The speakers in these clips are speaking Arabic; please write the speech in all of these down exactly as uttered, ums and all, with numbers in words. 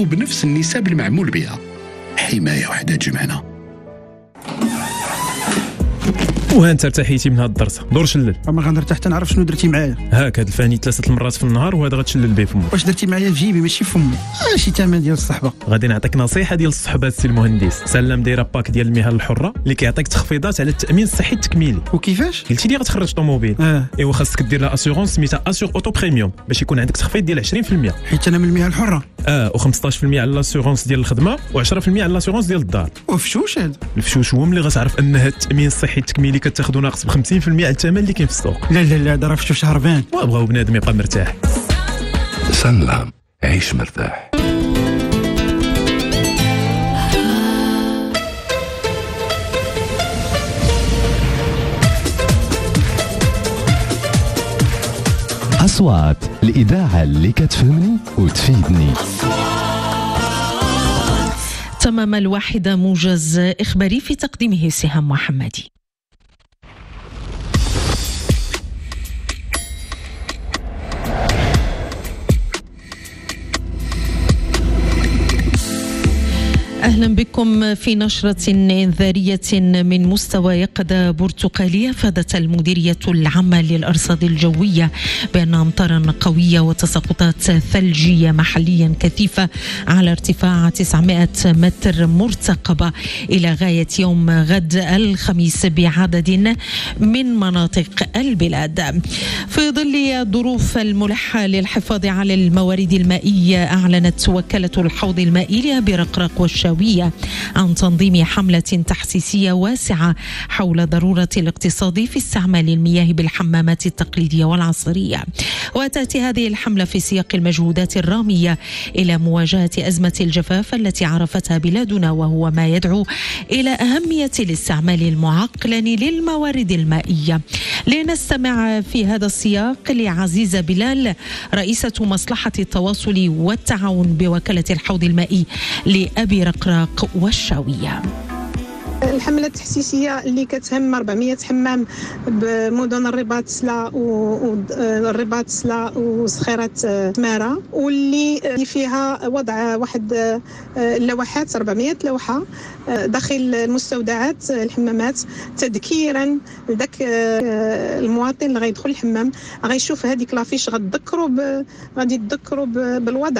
بنفس النسب المعمول بها. حماية وحدة تجمعنا. وها انت ارتحيتي من هاد الدرسه، دور شلل. ما غنرتاح حتى نعرف شنو درتي معايا. هاك هاد الفاني ثلاثه المرات في النهار وهذا غتشلل به فمك. واش درتي معايا في جيبي ماشي في فمي؟ آه شي ثمن ديال الصحبه. غادي نعطيك نصيحه ديال الصحبه السي المهندس. سلام دايره باك ديال المهن الحره اللي كيعطيك تخفيضات على التامين الصحي التكميلي. وكيفاش؟ قلتي لي غتخرج طوموبيل. اه ايوا خاصك دير لها اسيغونس سميتها اسيغ اوتو بريميوم باش يكون عندك تخفيض ديال عشرين في المية. حيت انا من المهن الحره. اه و15% على لاسيغونس ديال الخدمه و10% على لاسيغونس ديال الدار. وفشوش هذا؟ الفشوش هو ملي غتعرف ان هاد التامين الصحي التكميلي كتاخذو ناقص ب خمسين في المية على الثمن اللي كاين في السوق. لا لا لا هذا راه فشوش هربان. وبغاو بنادم يبقى مرتاح. سلام عيش مرتاح. أصوات الإذاعة اللي كتفهمني وتفيدني. تمام الواحدة موجز إخباري في تقديمه سهام محمدي. أهلا بكم في نشرة إنذارية من مستوى يقظة برتقالية. فادت المديرية العامة للأرصاد الجوية بأن أمطارا قوية وتساقطات ثلجية محليا كثيفة على ارتفاع تسعمائة متر مرتقبة إلى غاية يوم غد الخميس بعدد من مناطق البلاد. في ظل الظروف الملحة للحفاظ على الموارد المائية، أعلنت وكالة الحوض المائي برقراق والشاوية عن تنظيم حملة تحسيسية واسعة حول ضرورة الاقتصاد في استعمال المياه بالحمامات التقليدية والعصرية. وتأتي هذه الحملة في سياق المجهودات الرامية إلى مواجهة أزمة الجفاف التي عرفتها بلادنا، وهو ما يدعو إلى أهمية الاستعمال المعقل للموارد المائية. لنستمع في هذا السياق لعزيزة بلال، رئيسة مصلحة التواصل والتعاون بوكالة الحوض المائي لأبي رقراق والشاوية. الحملة التحسيسية اللي كتهم أربعمائة حمام بمدن الرباط سلا والرباط سلا وصخيرة تمارة، واللي فيها وضع واحد اللوحات أربعمائة لوحة داخل المستودعات الحمامات، تذكيرا لذاك المواطن اللي غيدخل الحمام غيشوف هذيك لافيش غتذكروا غادي تذكروا بالوضع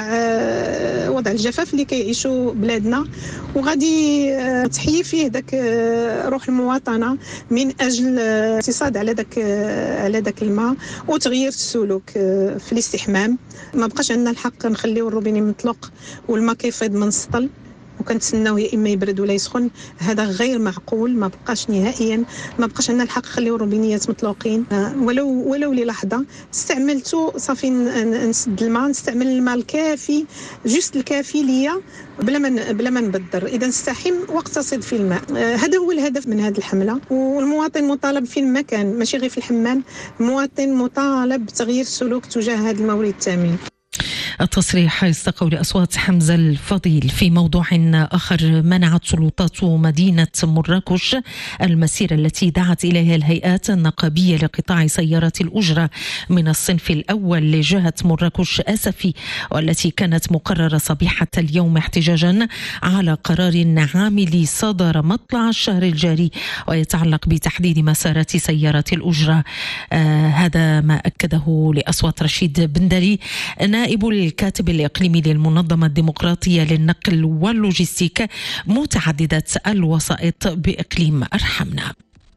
وضع الجفاف اللي كيعيشوا بلادنا، وغادي تحيي فيه ذاك روح المواطنة من أجل الاقتصاد على ذاك على ذاك الماء وتغيير السلوك في الاستحمام. ما بقاش عندنا الحق نخليو الروبيني مطلق والماء كيفيض من السطل وكنتسناوه يا اما يبرد ولا يسخن. هذا غير معقول، ما بقاش نهائيا، ما بقاش عندنا الحق نخليو الروبينيات مطلوقين ولو ولو للحظه. استعملته صافي نسد الماء، نستعمل الماء الكافي جوست الكافي ليا بلا ما بلا ما نبدر. اذا نستحم واقتصد في الماء. هذا هو الهدف من هذه الحمله، والمواطن مطالب في المكان ماشي غير في الحمام، المواطن مطالب بتغيير السلوك تجاه هذا المورد الثمين. التصريح استقوا لأصوات حمزة الفضيل. في موضوع آخر، منعت سلطات مدينة مراكش المسيرة التي دعت إليها الهيئات النقابية لقطاع سيارات الأجرة من الصنف الأول لجهة مراكش آسفي، والتي كانت مقررة صبيحة اليوم احتجاجا على قرار عاملي صدر مطلع الشهر الجاري ويتعلق بتحديد مسارات سيارات الأجرة. آه هذا ما أكده لأصوات رشيد بندري نائب الكاتب الإقليمي للمنظمة الديمقراطية للنقل واللوجستيك متعددة الوسائط بإقليم أرحمنا.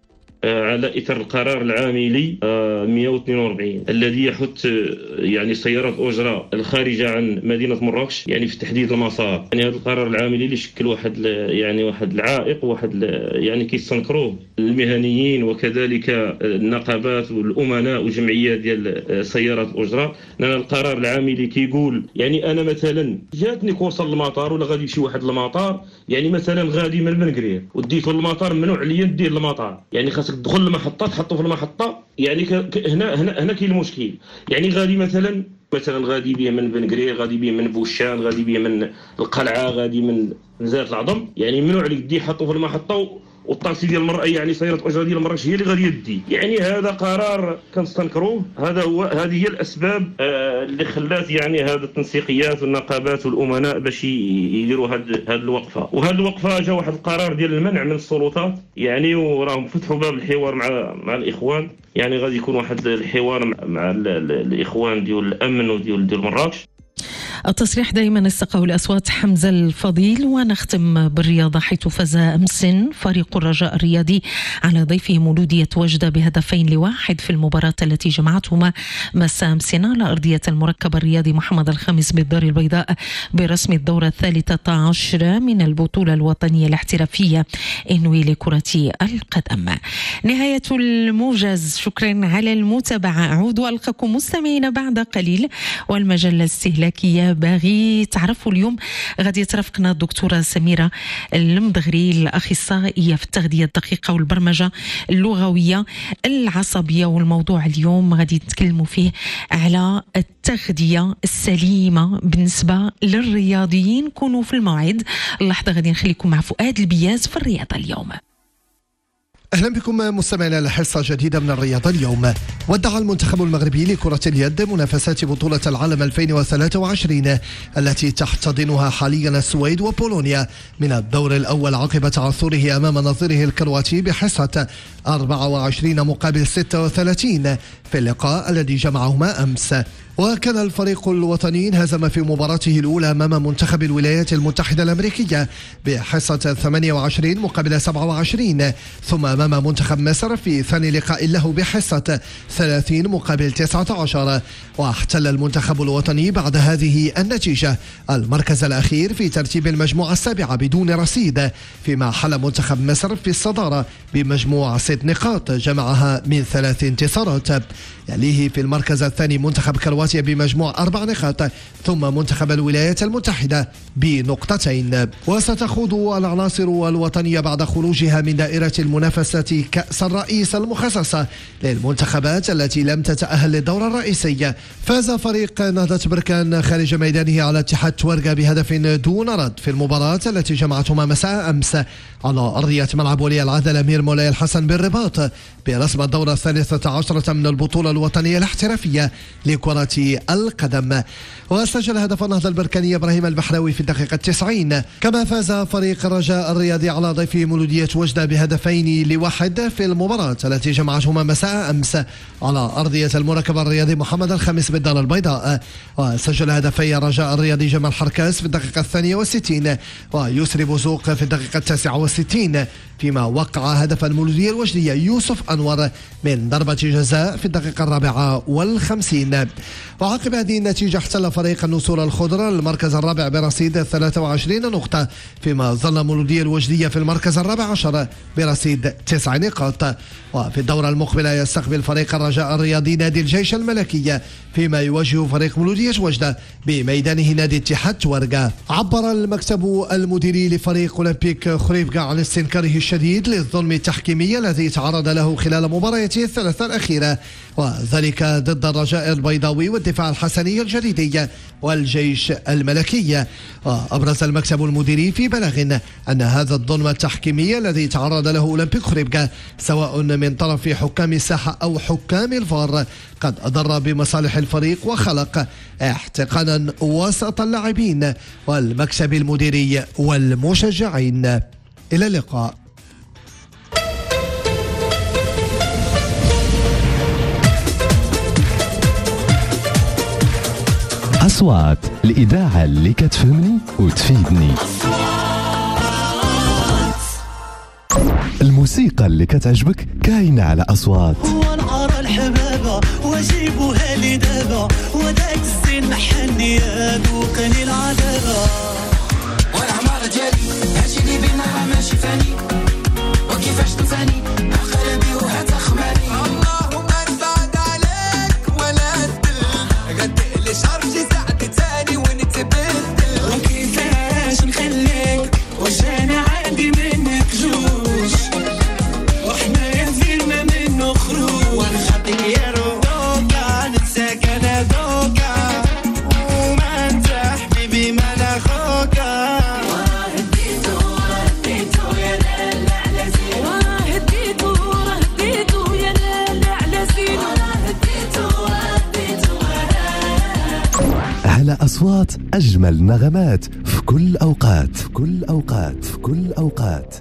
على إثر القرار العاملي مئة واثنين وأربعين الذي يحث يعني سيارات أجرة الخارجة عن مدينة مراكش يعني في تحديد المسار. يعني هذا القرار العاملي اللي شكل واحد يعني واحد العائق، واحد يعني كيستنكروه المهنيين وكذلك النقابات والأمناء وجمعيات ديال سيارات الأجرة. لأن القرار العاملي كيقول يعني أنا مثلا جاتني كورصة للمطار ولا غادي شي واحد للمطار، يعني مثلا غادي من بن قرير وديته للمطار ممنوع عليا ندير للمطار، يعني خاص تدخل المحطة تحطه في المحطة. يعني هنا هنا هنا كاين المشكل. يعني غادي مثلا مثلا غادي بيه من بن قرير، غادي بيه من بوشان، غادي بيه من القلعة، غادي من زيت العظم، يعني ممنوع عليك دي حطه في المحطة والطاكسي ديال المرأة يعني سيارة أجرة ديال مراكش هي اللي غادي يدي. يعني هذا قرار كنستنكروه. هذا هو هذه هي الأسباب آه اللي خلات يعني هذا التنسيقيات والنقابات والأمناء باش يديروا هذه هذه الوقفة. وهذه الوقفة جا واحد القرار ديال المنع من السلطات يعني، وراهم فتحوا باب الحوار مع مع الإخوان. يعني غادي يكون واحد الحوار مع الإخوان ديال الأمن وديال ديال مراكش. التصريح دائما استقاه الأصوات حمزة الفضيل. ونختم بالرياضة حيث فاز أمس فريق الرجاء الرياضي على ضيفه مولودية وجدة بهدفين لواحد في المباراة التي جمعتهما مساء أمس على أرضية المركب الرياضي محمد الخامس بالدار البيضاء برسم الدورة الثالثة عشرة من البطولة الوطنية الاحترافية إنوي لكرة القدم. نهاية الموجز، شكرا على المتابعة. أعود وألقاكم مستمعين بعد قليل. والمجلة الاستهلاكية باغي تعرفوا اليوم غادي ترافقنا الدكتورة سميرة المدغري الأخصائية في التغذية الدقيقة والبرمجة اللغوية العصبية. والموضوع اليوم غادي نتكلموا فيه على التغذية السليمة بالنسبة للرياضيين. كونوا في الموعد. اللحظة غادي نخليكم مع فؤاد البياز في الرياضة اليوم. أهلا بكم مستمعينا لحصة جديدة من الرياضة اليوم. ودع المنتخب المغربي لكرة اليد منافسات بطولة العالم ألفين وثلاثة وعشرين التي تحتضنها حاليا السويد وبولونيا من الدور الأول عقب تعثره أمام نظيره الكرواتي بحصة أربعة وعشرين مقابل ستة وثلاثين في اللقاء الذي جمعهما أمس. وكان الفريق الوطني انهزم في مباراته الأولى أمام منتخب الولايات المتحدة الأمريكية بحصة ثمانية وعشرين مقابل سبعة وعشرين، ثم أمام منتخب مصر في ثاني لقاء له بحصة ثلاثين مقابل تسعة عشر. واحتل المنتخب الوطني بعد هذه النتيجة المركز الأخير في ترتيب المجموعة السابعة بدون رصيد، فيما حل منتخب مصر في الصدارة بمجموع ست نقاط جمعها من ثلاث انتصارات. يليه في المركز الثاني منتخب كرواتيا بمجموع أربع نقاط، ثم منتخب الولايات المتحدة بنقطتين. وستخوض العناصر الوطنية بعد خروجها من دائرة المنافسة كأس الرئيس المخصصة للمنتخبات التي لم تتأهل للدور الرئيسي. فاز فريق نهضة بركان خارج ميدانه على اتحاد تورقة بهدف دون رد في المباراة التي جمعتهما مساء أمس على أرضية ملعب ولي العهد الأمير مولاي الحسن بالرباط برسم الدورة الثالثة عشرة من البطولة الوطنية الاحترافية لكرة القدم. وسجل هدف النهضة البركاني إبراهيم البحراوي في الدقيقة التسعين. كما فاز فريق الرجاء الرياضي على ضيفه مولودية وجدة بهدفين لواحد في المباراة التي جمعتهما مساء أمس على أرضية المركب الرياضي محمد الخامس بالدار البيضاء. وسجل هدفي الرجاء الرياضي جمال حركاس في الدقيقة الثانية والستين ويسري بوزوق في الدقيقة التاسعة والستين، فيما وقع هدف المولودية الوجدية يوسف أنور من ضربة جزاء في الدقيقة الرابعة والخمسين. وعقب هذه النتيجة احتل فريق النسور الخضر المركز الرابع برصيد ثلاثة وعشرين نقطة، فيما ظل مولودية الوجدية في المركز الرابع عشر برصيد تسع نقاط. وفي الدورة المقبلة يستقبل فريق الرجاء الرياضي نادي الجيش الملكي، فيما يواجه فريق مولودية وجدة بميدانه نادي اتحاد تورقة. عبر المكتب المديري لفريق أولمبيك خريبكا عن استنكاره الشديد للظلم التحكيمي الذي تعرض له خلال مبارياته الثلاثة الأخيرة، وذلك ضد الرجاء البيضاوي والدفاع الحسني الجديدي والجيش الملكي. وأبرز المكتب المديري في بلاغ أن هذا الظلم التحكيمي الذي تعرض له أولمبيك خريبكا سواء من طرف حكام الساحة أو حكام الفار قد أضر بمصالح الفريق وخلق احتقانا وسط اللاعبين والمكتب المديري والمشجعين. إلى اللقاء. أصوات الإذاعة اللي كتفهمني وتفيدني. الموسيقى اللي كتعجبك كاينة على أصوات. ونعرى الحبابة وجيبوها لي دابا وداك الزين محني ذوقني العذابة. والعمارة ديالي هاتي لي بينا راه ماشي فاني وكيفاش تنساني أقربي وهتخماني. اللهم نبعد عليك ولا تدل غدق لي شرجي ساعتي تاني ونتبدل. وكيفاش نخليك وجانا عادي منك جوش وحنا ينزلنا منه خروج ونخطيك يا روكا ننساك انا دوكا وما انت حبيبي ما انا خوكا. ورديتو رديتو يا لالا على زين أصوات أجمل نغمات في كل أوقات في كل أوقات في كل أوقات.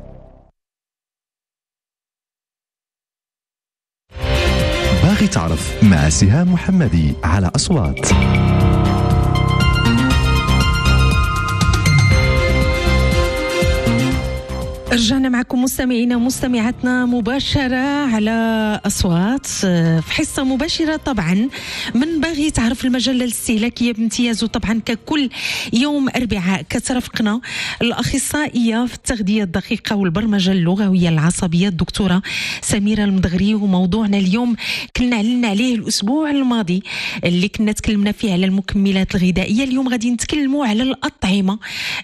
باغي تعرف مع سهام محمدي على أصوات. رجعنا معكم مستمعينا ومستمعاتنا مباشرة على أصوات في حصة مباشرة طبعا من باغي تعرف المجلة الاستهلاكية بامتياز. وطبعا ككل يوم أربعاء كترافقنا الأخصائية في التغذية الدقيقة والبرمجة اللغوية العصبية الدكتورة سميرة المدغري. وموضوعنا اليوم كنا علنا عليه الأسبوع الماضي اللي كنا تكلمنا فيه على المكملات الغذائية. اليوم غادي نتكلموا على الأطعمة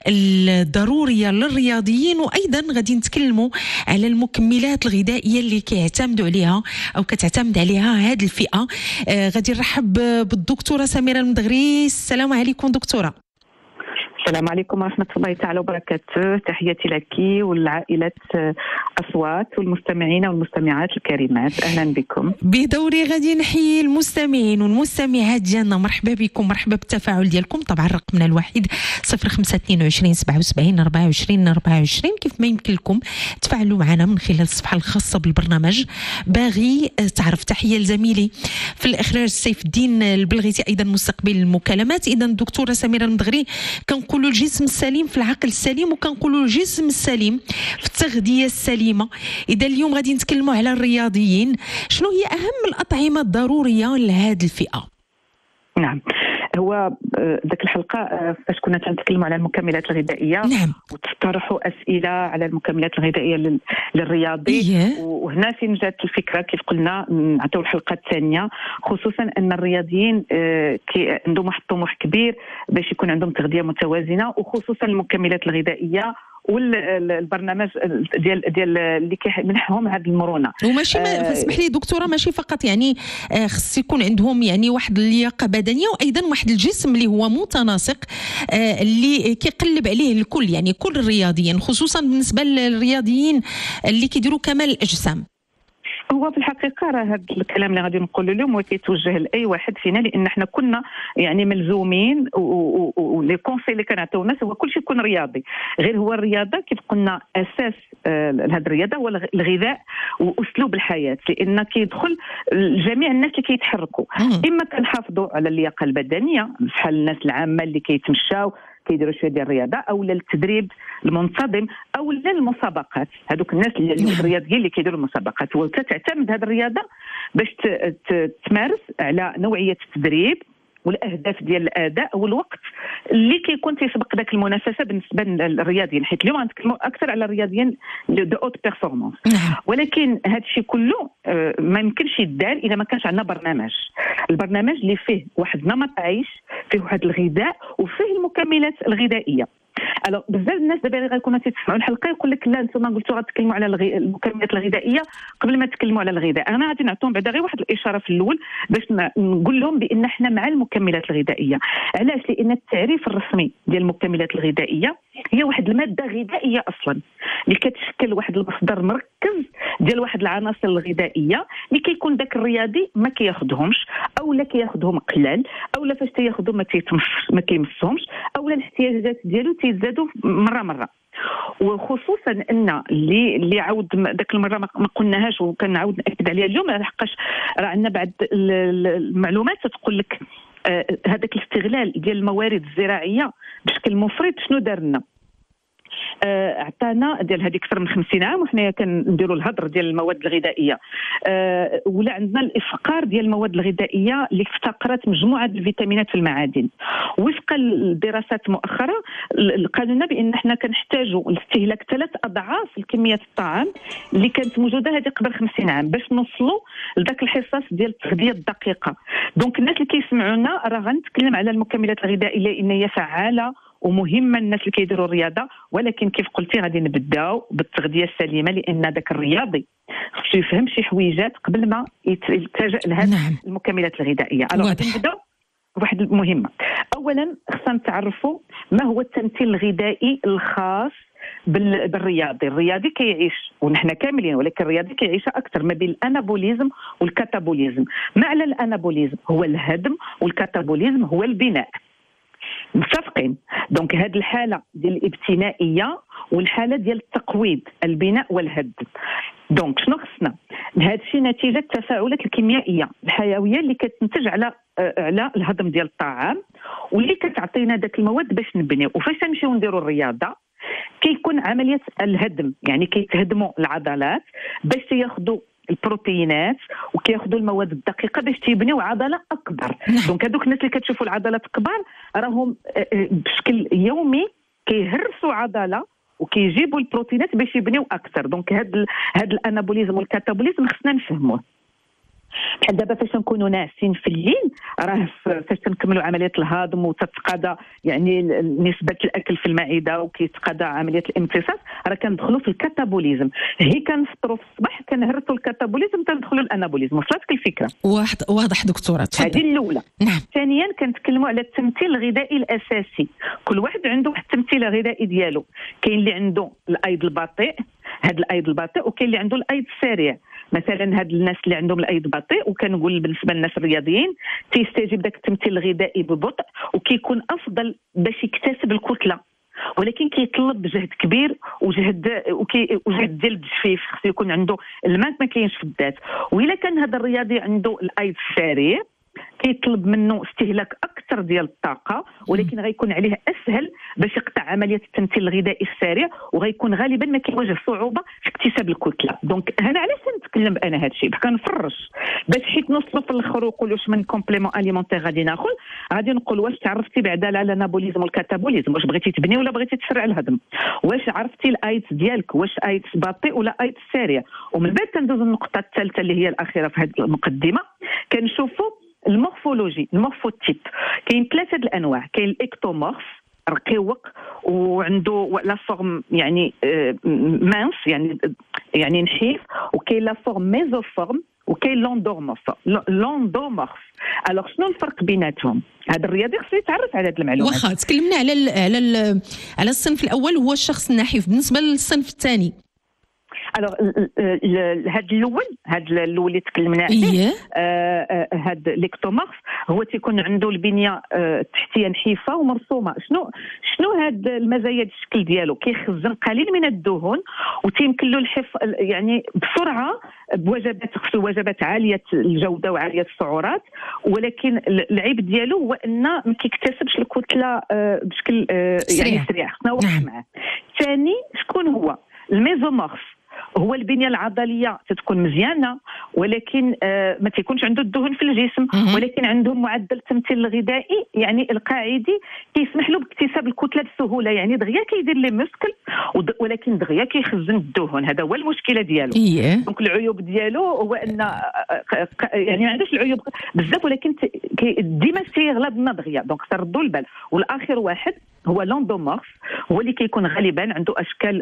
الضرورية للرياضيين، وأيضا غادي نتكلموا على المكملات الغذائيه اللي كيعتمدوا عليها او كتعتمد عليها هذه الفئه. آه غادي نرحب بالدكتوره سميره المدغري. السلام عليكم دكتوره. السلام عليكم ورحمة الله تعالى وبركاته. تحياتي لك والعائلة أصوات والمستمعين والمستمعات الكريمات، أهلا بكم. بدوري غادي نحيي المستمعين والمستمعات ديالنا، مرحبا بكم، مرحبا بالتفاعل ديالكم. طبعا رقمنا الوحيد صفر خمسة اثنين وعشرين سبعة وسبعين أربعة وعشرين أربعة وعشرين. كيف ما يمكن لكم تفاعلوا معنا من خلال الصفحة الخاصة بالبرنامج. باغي تعرف تحية لزميلي في الإخراج سيف الدين البلغيتي، أيضا مستقبل المكالمات. إذا الدكتورة سميرة المدغري كنقول كنقولوا الجسم السليم في العقل السليم، وكنقولوا الجسم السليم في التغذية السليمة. إذا اليوم غادي نتكلموا على الرياضيين، شنو هي أهم الأطعمة الضرورية لهذه الفئة؟ نعم، هو ذاك الحلقه فاش كنا تنتكلموا على المكملات الغذائيه، نعم، وتطرحوا اسئله على المكملات الغذائيه للرياضي، إيه؟ وهنا فين جات الفكره كيف قلنا نعطيو الحلقه الثانيه، خصوصا ان الرياضيين عندهم واحد الطموح كبير باش يكون عندهم تغذيه متوازنه، وخصوصا المكملات الغذائيه والبرنامج ديال ديال اللي كيمنحهم هذه المرونه. وماشي ما اسمح لي دكتوره، ماشي فقط يعني خص يكون عندهم يعني واحد اللياقه بدنيه، وايضا واحد الجسم اللي هو متناسق اللي كيقلب عليه الكل، يعني كل الرياضيين، خصوصا بالنسبه للرياضيين اللي كيديروا كمال الاجسام. هو في الحقيقه راه هذا الكلام اللي غادي نقولوا اليوم وكيتوجه لاي واحد فينا، لان احنا كنا يعني ملزومين ولي كونسي اللي كنعطيو الناس هو كلشي يكون رياضي. غير هو الرياضه كيف قلنا اساس هذه الرياضه هو الغذاء واسلوب الحياه، لان كيدخل جميع الناس اللي كيتحركوا، اما كنحافظوا على اللياقه البدنيه بحال الناس العامه اللي كيتمشاو كيديروا شويه ديال الرياضه، او التدريب المنتظم، او المسابقات، هذوك الناس اللي الرياضيين اللي كيديروا المسابقات. وكتعتمد هذه الرياضه باش تمارس على نوعيه التدريب والاهداف ديال الاداء والوقت اللي كيكون تيسبق ذاك المنافسه بالنسبه للرياضيين، حيت اليوم غنتكلموا اكثر على الرياضيين دو اوت بيرفورمانس. ولكن هذا الشيء كله ما يمكنش يدار اذا ما كانش عندنا برنامج، البرنامج اللي فيه واحد نمط عيش، فيه واحد الغذاء، وفيه المكملات الغذائيه. الو بزاف الناس دابا اللي غيكونوا تسمعوا الحلقه يقول لك لا انتم قلتوا غتكلموا على الغي... المكملات الغذائيه قبل ما تكلموا على الغذاء. انا غادي نعطيهم بعدا غير واحد الاشاره في الاول باش نقول لهم بان احنا مع المكملات الغذائيه. علاش؟ لان التعريف الرسمي ديال المكملات الغذائيه هي واحد الماده غذائيه اصلا اللي كتشكل واحد المصدر مركز ديال واحد العناصر الغذائيه اللي كيكون داك الرياضي ما كياخذهمش، او لا كياخذهم قلال، او لا فاش تياخذهم ما تيتمش ما كيمسهمش، او لا الاحتياجات ديالو تيزادوا مره مره. وخصوصا ان اللي اللي عاود ذاك المره ما قلناهاش وكنعاود ناكد عليها اليوم، لحقاش راه عندنا بعض المعلومات تقول لك هذاك آه الاستغلال ديال الموارد الزراعيه بشكل مفرط شنو دار لنا. عطانا ديال هذه اكثر من خمسين عام وحنا كنديروا الهضر ديال المواد الغذائيه، أه ولا عندنا الافقار ديال المواد الغذائيه اللي افتقرت مجموعه الفيتامينات في المعادن. وفقا للدراسات مؤخره قالوا لنا بان احنا كنحتاجوا لاستهلاك ثلاث اضعاف الكميه الطعام اللي كانت موجوده هذه قبل خمسين عام باش نوصلوا لذاك الحصص ديال التغذيه الدقيقه. دونك الناس اللي كيسمعونا راه غنتكلم على المكملات الغذائيه لان هي فعاله ومهمه الناس اللي كيديروا الرياضه، ولكن كيف قلتي غادي نبداو بالتغذيه السليمه لان داك الرياضي خصو يفهم شي حويجات قبل ما يتلجا لهذه نعم. المكملات الغذائيه. الو غادي نبداو بواحد المهمه. اولا خصنا نتعرفوا ما هو التمثيل الغذائي الخاص بالرياضي. الرياضي كيعيش ونحن كاملين، ولكن الرياضي كيعيش اكثر ما بين الانابوليزم والكاتابوليزم. معنى الانابوليزم هو الهدم والكاتابوليزم هو البناء. متفقين. دونك هذه الحاله ديال الابتنائيه والحاله ديال التقويض البناء والهد. دونك شنو خصنا؟ هذا الشيء نتيجه التفاعلات الكيميائيه الحيويه اللي كتنتج على على الهضم ديال الطعام واللي كتعطينا داك المواد باش نبنيو. وفاش نمشيو نديروا الرياضه كيكون عمليه الهدم، يعني كيتهدموا العضلات باش ياخذوا البروتينات وكياخذوا المواد الدقيقه باش تيبنيو عضله اكبر. دونك هذوك الناس اللي كتشوفوا العضلات كبار راهم بشكل يومي كيهرسوا عضله وكيجيبوا البروتينات باش يبنيو اكثر. دونك هذا هذا الانابوليزم والكاتابوليزم خصنا نفهموه. بحال دابا فاش نكونوا ناعسين في الليل راه فاش تنكملوا عمليه الهضم وتتقاضى يعني نسبه الاكل في المعده وكيتقاضى عمليه الامتصاص راه كندخلوا في الكاتابوليزم. هي كنفطروا في الصباح كنهرسوا الكاتابوليزم تندخلوا الانابوليزم. وصلتك الفكره؟ واحد واضح دكتوره. هذه الاولى. نعم. ثانيا كنتكلموا على التمثيل الغذائي الاساسي. كل واحد عنده واحد التمثيل الغذائي ديالو. كاين اللي عنده الايض البطيء، هذا الايض البطيء، وكاين اللي عنده الايض السريع. مثلا هاد الناس اللي عندهم الايض بطيء وكنقول بالنسبه للناس الرياضيين تيستجيب داك التمثيل الغذائي ببطء وكيكون افضل باش يكتسب الكتله، ولكن كيطلب جهد كبير وجهد وكي وجهد ديال التجفيف. خصو يكون عنده الماء ما كاينش في الذات. والا كان هذا الرياضي عنده الايض السريع كيطلب منه استهلاك اكثر ديال الطاقه، ولكن غيكون عليه اسهل باش يقطع عمليه التمثيل الغذائي السريع وغيكون غالبا ما كيواجه صعوبه في اكتساب الكتله. دونك انا علاش نتكلم انا هذا الشيء؟ كنفرش باش حيت نوصلوا في الاخر ونقولوا واش من كومبليمون اليمونتير غادي ناخذ. غادي نقول واش تعرفتي بعدا على الانابوليزم والكاتابوليزم، واش بغيتي تبني ولا بغيتي تسرع الهضم، واش عرفتي الايتس ديالك واش ايتس بطيء ولا ايتس سريع. ومن بعد كندوز النقطه الثالثه اللي هي الاخيره في هذه المقدمه كنشوفوا المورفولوجي المورفوتيب. كاين ثلاثه الانواع. كاين الاكتومورف رقيق وعنده لا فورم يعني مانس يعني يعني نحيف، وكاين لا فورم ميزوفورم، وكاين لوندورمورف. لوندورمورف الوغ شنو الفرق بيناتهم؟ هذا الرياضي خصو يتعرف على هذه المعلومات. واخا تكلمنا على ال على ال على الصنف الاول هو الشخص النحيف. بالنسبه للصنف الثاني الوغ هذا الاول هذا الاول اللي تكلمنا عليه هذا الاكتومورف هو تيكون عنده البنيه التحتيه نحيفه ومرسومه. شنو شنو هذا المزايا ديال الشكل ديالو؟ كيخزن قليل من الدهون وتيمكن له الحفظ يعني بسرعه بوجبات خصو وجبات عاليه الجوده وعاليه السعرات، ولكن العيب ديالو هو ان ما كيكتسبش الكتله بشكل يعني سريع. خصنا نوقف معاه. ثاني شكون هو؟ الميزومورف هو البنيه العضليه تتكون مزيانه ولكن آه ما تيكونش عنده الدهون في الجسم، ولكن عندهم معدل التمثيل الغذائي يعني القاعدي كيسمح له باكتساب الكتله بسهوله. يعني دغيا كيدير لي مسكل ولكن دغيا كيخزن الدهون. هذا هو المشكله ديالو. دونك العيوب ديالو هو ان يعني ما عندوش العيوب بزاف ولكن ديما تيغلب لنا دغيا. دونك تردوا البال. والاخر واحد هو لوندومورف، هو اللي كيكون غالبا عنده اشكال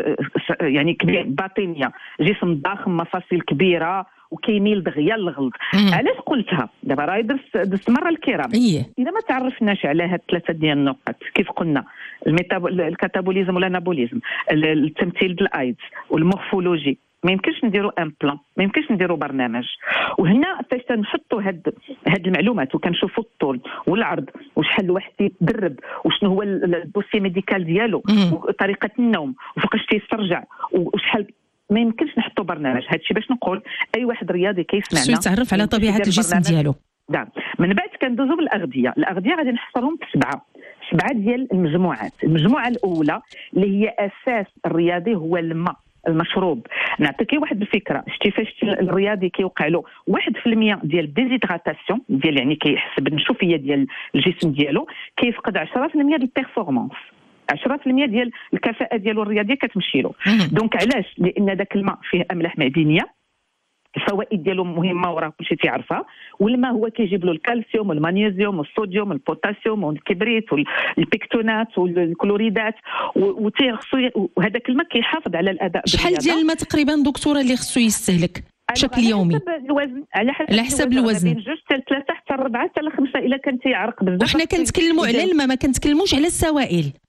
يعني كبير باطنيه، جسم ضخم، مفاصل كبيره وكيميل دغيا للغلط. علاش قلتها؟ دابا راه درس درس مره الكرام. اذا ما تعرفناش على هاد ثلاثه ديال النقط كيف قلنا الكاتابوليزم والانابوليزم، التمثيل ديال الايدز والمورفولوجي، ما يمكنش نديروا ان بلان، ما يمكنش نديروا برنامج. وهنا فاش تنحطوا هاد هاد المعلومات وكنشوفوا الطول والعرض وشحال الواحد يتدرب وشنو هو الدوسي ميديكال ديالو وطريقه النوم وفوقاش تيسترجع وشحال، ما يمكنش نحطوا برنامج. هادشي باش نقول اي واحد رياضي كيسمعنا يتعرف على طبيعه الجسم ديالو. نعم. من بعد كندوزو بالاغذيه. الاغذيه غادي نحصرهم في سبعه سبعه ديال المجموعات. المجموعه الاولى اللي هي اساس الرياضي هو الماء المشروب. نعطيك واحد الفكره. شتي فاش الرياضي كيوقع له واحد في المية ديال ديزيدراتاسيون ديال يعني كيحس بالنشوفيه ديال الجسم ديالو، كيفقد عشرة في المية ديال البيرفورمانس، عشرة في المية ديال الكفاءه ديالو الرياضيه كتمشي له. دونك علاش؟ لان داك الماء فيه املاح معدنيه، الفوائد ديالو مهمه وراه كلشي تيعرفها. والماء هو كيجيب له الكالسيوم والمغنيسيوم والصوديوم والبوتاسيوم والكبريت والبيكتونات والكلوريدات وتيخصو، وهذاك الماء كيحافظ على الاداء. شحال ديال الماء تقريبا دكتوره اللي خصو يستهلك بشكل يومي؟ على حسب الوزن، على حسب, على حسب الوزن. بين جوج حتى ثلاثه حتى اربعه حتى خمسه الا كان تيعرق بزاف. وحنا كنتكلموا على الماء، ما كنتكلموش على السوائل.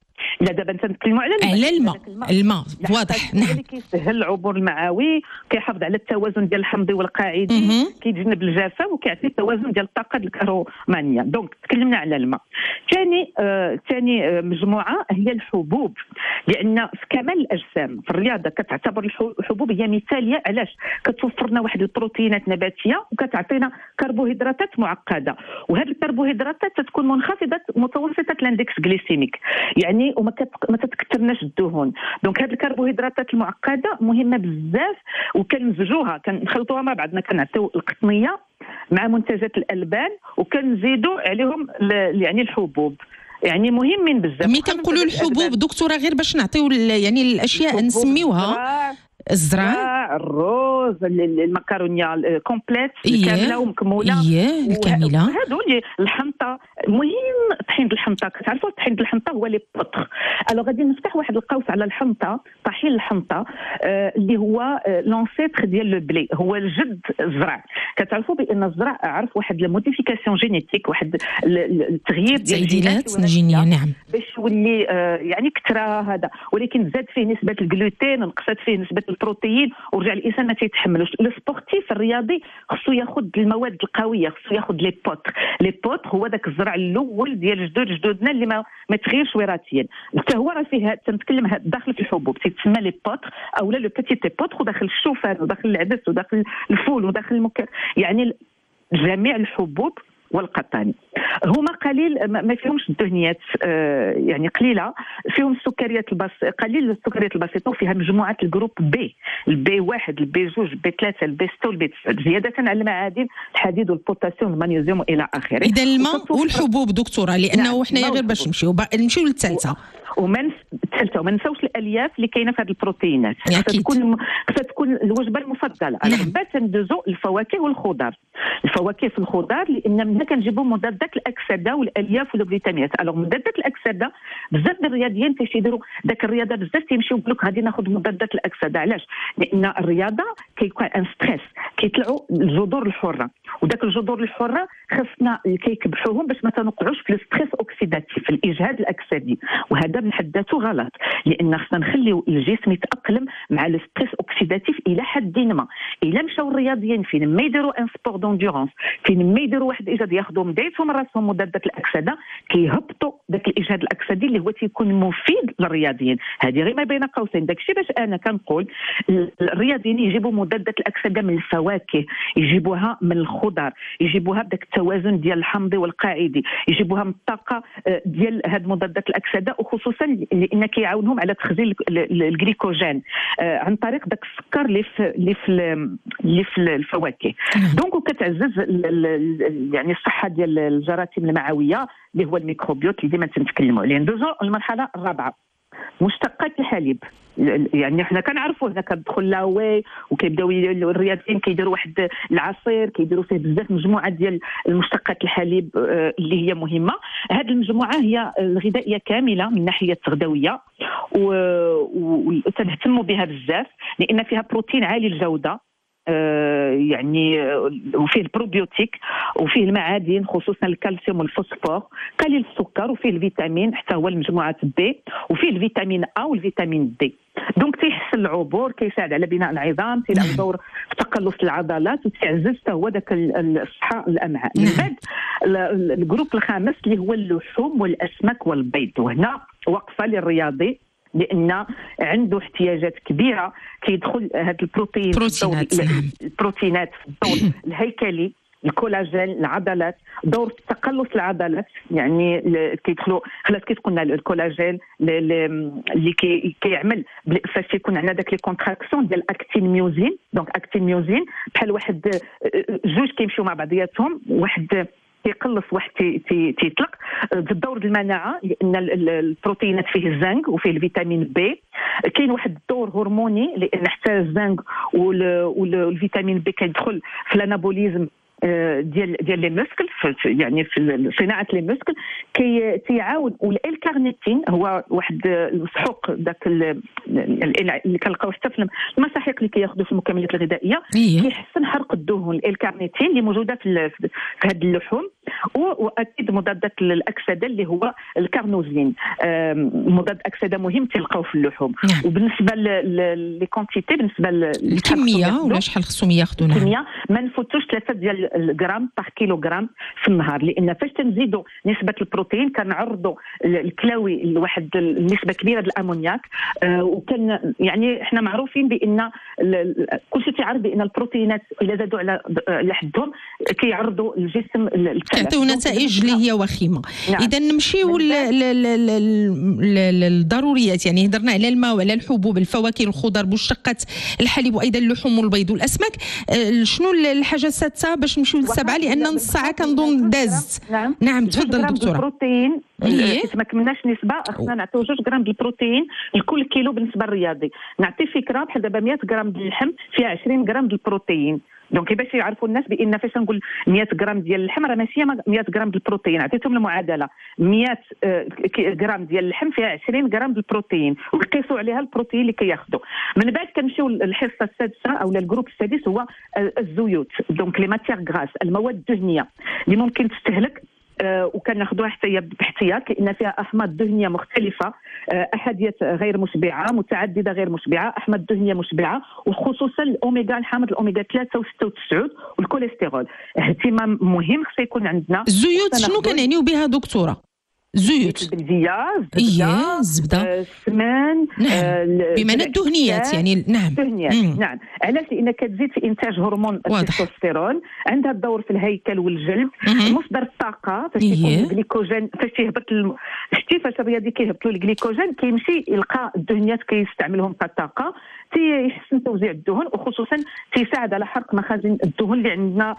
لا دابا تنتكلموا على الماء على الماء الماء واضح. نعم اللي كيسهل عبور المعاوي، كيحافظ على التوازن ديال الحمضي والقاعدي، كيتجنب الجفاف وكيعطي التوازن ديال الطاقه الكهرومانيه. دونك تكلمنا على الماء. ثاني ثاني آه مجموعه هي الحبوب، لان في كمال الاجسام في الرياضه كتعتبر الحبوب هي مثاليه. علاش؟ كتوفر لنا واحد البروتينات نباتيه وكتعطينا كربوهيدراتات معقده، وهذه الكربوهيدراتات تكون منخفضه متوسطه الاندكس جليسيميك، يعني وما ما تتكثرناش الدهون. دونك هذه الكربوهيدراتات المعقده مهمه بزاف، وكنمزجوها كنخلطوها مع بعضنا، كنعطيو القطنيه مع منتجات الالبان وكنزيدوا عليهم يعني الحبوب، يعني مهمين بزاف. ملي كنقولوا الحبوب دكتوره غير باش نعطيو يعني الاشياء نسميوها الزرع، الروز، المكرونيه كومبليت كامله ومكموله، اييه الكامله، هادو الحنطه. مهم طحين الحنطه، كتعرفوا طحين الحنطه هو لي بوتر. الو غادي نفتح واحد القوس على الحنطه، طحين الحنطه آه اللي هو لونسيتر ديال لو بلي، هو الجد الزرع. كتعرفوا بان الزرع عرف واحد الموديفيكاسيون جينيتيك، واحد التغيير ديال الجينات الجينيه، نعم، باش يولي آه يعني كثره هذا، ولكن زاد فيه نسبه الجلوتين، نقصت فيه نسبه البروتين، ورجع الانسان ما تيتحملوش. السبورتيف الرياضي خصو ياخذ المواد القويه، خصو ياخذ لي بوتر. لي بوتر هو داك الزرع الاول ديال جدود جدودنا اللي ما ما تغيرش وراثيا، حتى هو راه فيه تنتكلم داخل في الحبوب تسمى لي بوتر او لا لو بيتي بوتر، وداخل الشوفان وداخل العدس وداخل الفول وداخل المكر، يعني جميع الحبوب والقطاني هما قليل ما فيهمش الدهنيات آه يعني قليله، فيهم السكريات البس قليل السكريات البسيطه، وفيها مجموعه الجروب بي، البي واحد، البي جوج، البي ثلاثه، البي ستة والبي تسعة، زياده على المعادن الحديد والبوتاسيوم والمغنيسيوم والى اخره. اذا الماء والحبوب دكتوره، لانه حنايا غير باش نمشيو نمشيو للثالثه ومن الثالثه وما نساوش الالياف اللي كاينه في هذه البروتينات، فتكون فتكون الوجبه المفضله. من بعد تندوزو الفواكه والخضر. الفواكه في الخضر لان منها كنجيبوا مضادات الاكسده والالياف والفيتامينات. الوغ مضادات الاكسده بزاف ديال الرياضيين تيشيديروا داك الرياضه بزاف تيمشيو بلوك غادي ناخذ مضادات الاكسده. علاش؟ لان الرياضه كيكون ان ستريس، كيطلعوا الجذور الحره، وداك الجذور الحره خصنا كيكبحوهم باش ما تنوقعوش في الستريس اوكسيداتيف، في الاجهاد الاكسدي، وهذا من حد ذاته غلط، لان خصنا نخليو الجسم يتاقلم مع الستريس اوكسيداتيف الى حد ما. الا مشاو الرياضيين فين ما يديروا ان سبور دوندورونس، فين ما يديروا واحد الاجهاد ياخذوا مدايتهم راسهم مضادات الاكسده، كيهبطوا داك الاجهاد الاكسدي اللي هو تيكون مفيد للرياضيين. هذه غير ما بين قوسين. داكشي باش انا كنقول الرياضيين يجيبوا مضادات الاكسده من الفواكه، يجيبوها من الخضر، يجيبوها بداك التوازن ديال الحمضي والقاعدي، يجيبوها من الطاقه ديال هاد مضادات الاكسده، وخصوصا لان كيعاونهم على تخزين الجليكوجين عن طريق داك السكر اللي في اللي في اللي في الفواكه. دونك وكتعزز يعني الصحه ديال الجراثيم المعويه اللي هو الميكروبيوت اللي ديما تنتكلموا عليه. ندوزو المرحله الرابعه، مشتقات الحليب. يعني حنا كنعرفوا هنا كتدخل لاوي وكيبداو الرياضيين كيديروا واحد العصير كيديروا فيه بزاف مجموعه ديال المشتقات الحليب اللي هي مهمه. هذه المجموعه هي الغذائيه كامله من ناحيه التغذويه، وتنهتموا بها بزاف لان فيها بروتين عالي الجوده، آه يعني وفيه البروبيوتيك وفيه المعادن خصوصا الكالسيوم والفوسفور، قليل السكر، وفيه الفيتامين حتى هو المجموعه بي، وفيه الفيتامين ا والفيتامين دي. دونك تيحسن العبور، كيساعد على بناء العظام، تيلعب دور في تقلص العضلات، وتعزز حتى هو داك الصحه الامعاء. من بعد الجروب الخامس اللي هو اللحوم والاسماك والبيض، وهنا وقفه للرياضي لان عنده احتياجات كبيره كيدخل هذا البروتين بروتينات البروتينات في الدور الهيكلي، الكولاجين، العضلات، دور في تقلص العضلات. يعني كيدخلوا خلاص كتكون الكولاجين اللي كي كيعمل فاش يكون عندنا داك لي كونتراكسيون ديال اكتين ميوزين. دونك اكتين ميوزين بحال واحد جوج كيمشيو مع بعضياتهم، واحد كيقلص واحد تيطلق الدور ديال المناعه لان البروتينات فيه الزنك وفيه الفيتامين بي. كاين واحد الدور هرموني لان حتى الزنك والفيتامين بي كيدخل في الانابوليزم ديال ديال لي موسكل، يعني في صناعه لي موسكل كي تيعاون. والالكارنيتين هو واحد السحوق داك اللي كنلقاو حتى في المساحيق اللي كياخذوا في المكملات الغذائيه، كيحسن حرق الدهون. الالكارنيتين اللي موجوده في في هذه اللحوم واكيد مضادات الاكسده اللي هو الكارنوزين، مضاد اكسده مهم تلقاوه في اللحوم. وبالنسبه لي كونتيتي، بالنسبه للكميه ولا شحال خصهم ياخذوا؟ الكميه ما نفوتوش ثلاثة ديال الغرام باغ كيلوغرام في النهار، لان فاش تنزيدوا نسبه البروتين كنعرضوا الكلاوي لواحد النسبه كبيره ديال الامونياك. آه وكان يعني احنا معروفين بان كلشي تعرف بان البروتينات الا زادوا على على حدهم كيعرضوا الجسم كيعطيو نتائج اللي هي وخيمه. نعم. اذا نمشيو للضروريات، يعني هضرنا على الماء وعلى الحبوب، الفواكه، الخضر، مشتقات الحليب، وايضا اللحوم والبيض والاسماك. شنو الحاجه السادسه باش نمشيو للسبعه، لان نص ساعه كنظن دازت. نعم نعم تفضل دكتوره. البروتين حيت ما كملناش نسبه، خصنا نعطيو جوج غرام ديال البروتين لكل كيلو بالنسبه للرياضي. نعطي فكره بحال دابا مية غرام ديال اللحم فيها عشرين غرام ديال البروتين، دونك باش يعرفوا الناس بان فاش نقول مية غرام ديال اللحم راه ماشي مية غرام ديال البروتين، عطيتهم المعادله مية غرام ديال اللحم فيها عشرين غرام ديال البروتين، ويقيسوا عليها البروتين اللي كياخذوا. من بعد كنمشيو للحصه السادسه او للجروب السادس، هو الزيوت، دونك لي ماتيغ غراس، المواد الدهنيه اللي ممكن تستهلك أه وكناخذوها حتى باحتياط، لان فيها احماض دهنيه مختلفه، أه احاديه غير مشبعه، متعدده غير مشبعه، احماض دهنيه مشبعه، وخصوصا الاوميغا، الحامض الاوميغا ثلاثة وستة وتسعة والكوليسترول. اهتمام مهم خص يكون عندنا. الزيوت شنو كنعنيو بها دكتوره؟ زيوت البلديه، الزبده، الزبده، السمان. نعم. آه بمعنى الدهنيات يعني. نعم الدهنيات. نعم. علاش؟ لان كتزيد في انتاج هرمون التستوستيرون، عندها الدور في الهيكل والجلد، مصدر الطاقه فاش يكون الجليكوجين، فاش يهبط الم... شتي فاش الرياضي كيهبط له الجليكوجين كيمشي يلقى الدهنيات كيستعملهم كطاقه، تيحسن توزيع الدهن، وخصوصا تيساعد على حرق مخازن الدهن اللي عندنا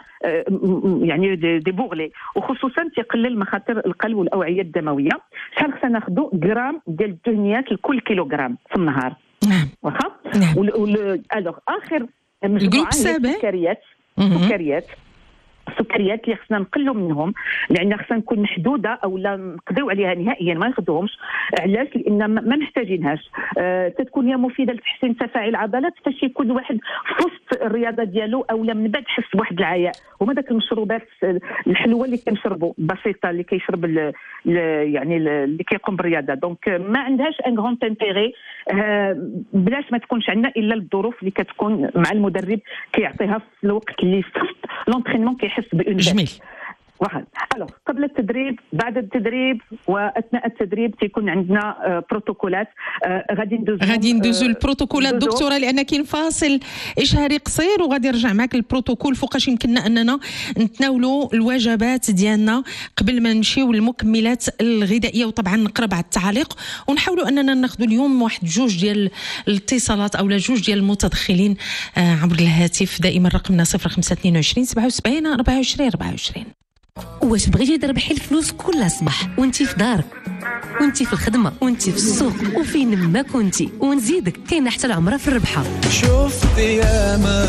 يعني دي بوغلي، وخصوصا تيقلل مخاطر القلب والاوعيه الدمويه. شحال خصنا ناخذوا غرام ديال الدهنيات لكل كيلوغرام في النهار؟ نعم واخا. نعم. الوغ اخر مجموعه السكريات، السكريات السكريات اللي خصنا نقلوا منهم، لان خصنا نكون محدوده او لا نقضيو عليها نهائيا، ما ناخذوهمش. علاش؟ لان ما محتاجينهاش. أه تتكون هي مفيده لتحسين تفاعل العضلات فاش يكون واحد في وسط الرياضه ديالو، او من بعد حس بواحد العياء. هما داك المشروبات الحلوه اللي كنشربوا بسيطه، اللي كيشرب ال يعني اللي كيقوم بالرياضه، دونك ما عندهاش ان غون انتيغي. أه بلاش ما تكونش عندنا الا الظروف اللي كتكون مع المدرب كيعطيها في الوقت اللي في لونترينمون كيحس بأون. جميل. واحد. الوغ قبل التدريب، بعد التدريب، واثناء التدريب تيكون عندنا آه بروتوكولات. آه غادي ندوزو غادي ندوزو البروتوكولات دكتوره، لان كاين فاصل اشهاري قصير وغادي نرجع معك البروتوكول فوقاش يمكننا اننا نتناولوا الوجبات ديالنا قبل ما نمشيو للمكملات الغذائيه، وطبعا نقرا بعض التعاليق ونحاولوا اننا ناخذوا اليوم واحد جوج ديال الاتصالات او جوج ديال المتدخلين آه عبر الهاتف. دائما رقمنا صفر خمسة اثنين وعشرين سبعة وسبعين أربعة وعشرين أربعة وعشرين. واش بغيتي تربحي الفلوس كل صباح وانتي في دارك وانتي في الخدمه وانتي في السوق وفين ما كنتي، ونزيدك كاينه حتى العمره في الربحه. شفت ياما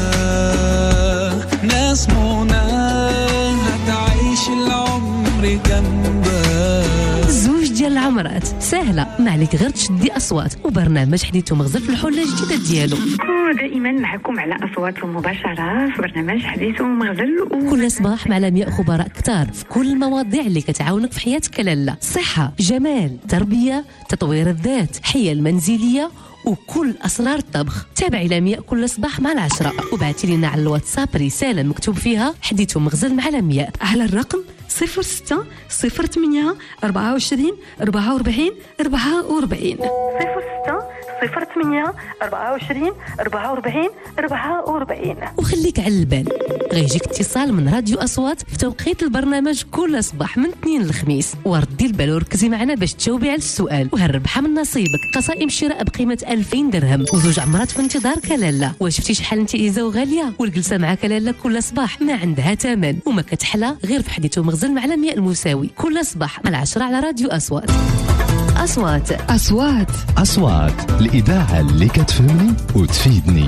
ناس منى هتعيش العمر جنبك. زوج ديال العمرات سهله، ما عليك غير تشدي اصوات، وبرنامج حديثو مغزل في الحله الجديده ديالو. دائما معكم على اصوات مباشره في برنامج حديثو مغزل، و... كل صباح مع لمياء خبراء كتار في كل المواضيع اللي كتعاونك في حياتك لاله، صحه، جمال، تربيه، تطوير الذات، حيل منزليه وكل اسرار الطبخ. تابعي لمياء كل صباح مع العشرة، وبعتي لنا على الواتساب رساله مكتوب فيها حديثو مغزل مع لمياء على الرقم صفر ستة صفر ثمانية أربعة وعشرين أربعة وأربعين أربعة وأربعين صفر ستة صفر ثمانية أربعة وعشرين أربعة وأربعين أربعة وأربعين. وخليك على البال، غيجيك اتصال من راديو أصوات في توقيت البرنامج كل صباح من اثنين للخميس، وردي البال وركزي معنا باش تجاوبي على السؤال وهالربحه من نصيبك. قصائم شراء بقيمه ألفين درهم وزوج عمرات في انتظارك لاله. وشفتي شحال انت ايزه وغاليه، والجلسه معك لاله كل صباح ما عندها ثمن وما كتحلى غير في حديثو مغزل مع لمياء المساوي كل صباح مع العشرة على راديو أصوات. أصوات أصوات أصوات الإذاعة اللي كتفهمني وتفيدني.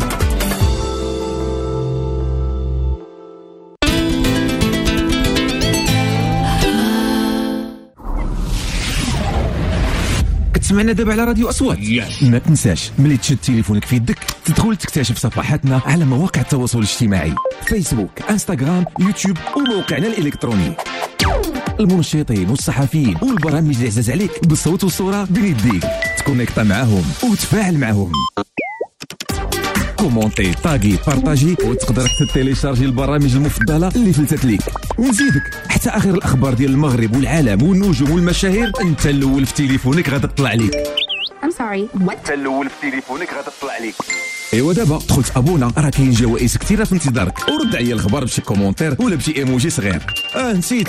كتسمعنا دابا على راديو أصوات. yes. ما تنساش ملي تشد تليفونك في يدك تدخل تكتشف صفحاتنا على مواقع التواصل الاجتماعي، فيسبوك، انستغرام، يوتيوب وموقعنا الإلكتروني. المنشطين والصحفيين والبرامج اللي عزاز عليك بالصوت والصوره بين يديك، تكونيكتا معاهم وتفاعل معاهم. كومونتي، طاغي، بارطاجي، وتقدر حتى تيليشارجي البرامج المفضله اللي فلتت ليك، ونزيدك حتى اخر الاخبار ديال المغرب والعالم والنجوم والمشاهير انت الاول في تليفونك غادا تطلع ليك. I'm sorry what؟ انت الاول في تليفونك غادا تطلع ليك. ايوا دابا دخلت ابونا، راه كاين جوائز كثيره في انتظارك، ورد عليا الخبر بشي كومونتير ولا بشي ايموجي صغير. اه نسيت،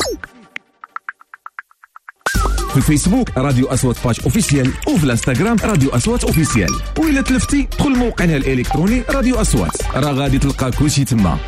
في الفيسبوك راديو أصوات باج اوفيسيال، وفي الانستغرام راديو أصوات اوفيسيال، وإلا تلفتي دخل موقعنا الالكتروني راديو أصوات، راه غادي تلقى كلشي تما.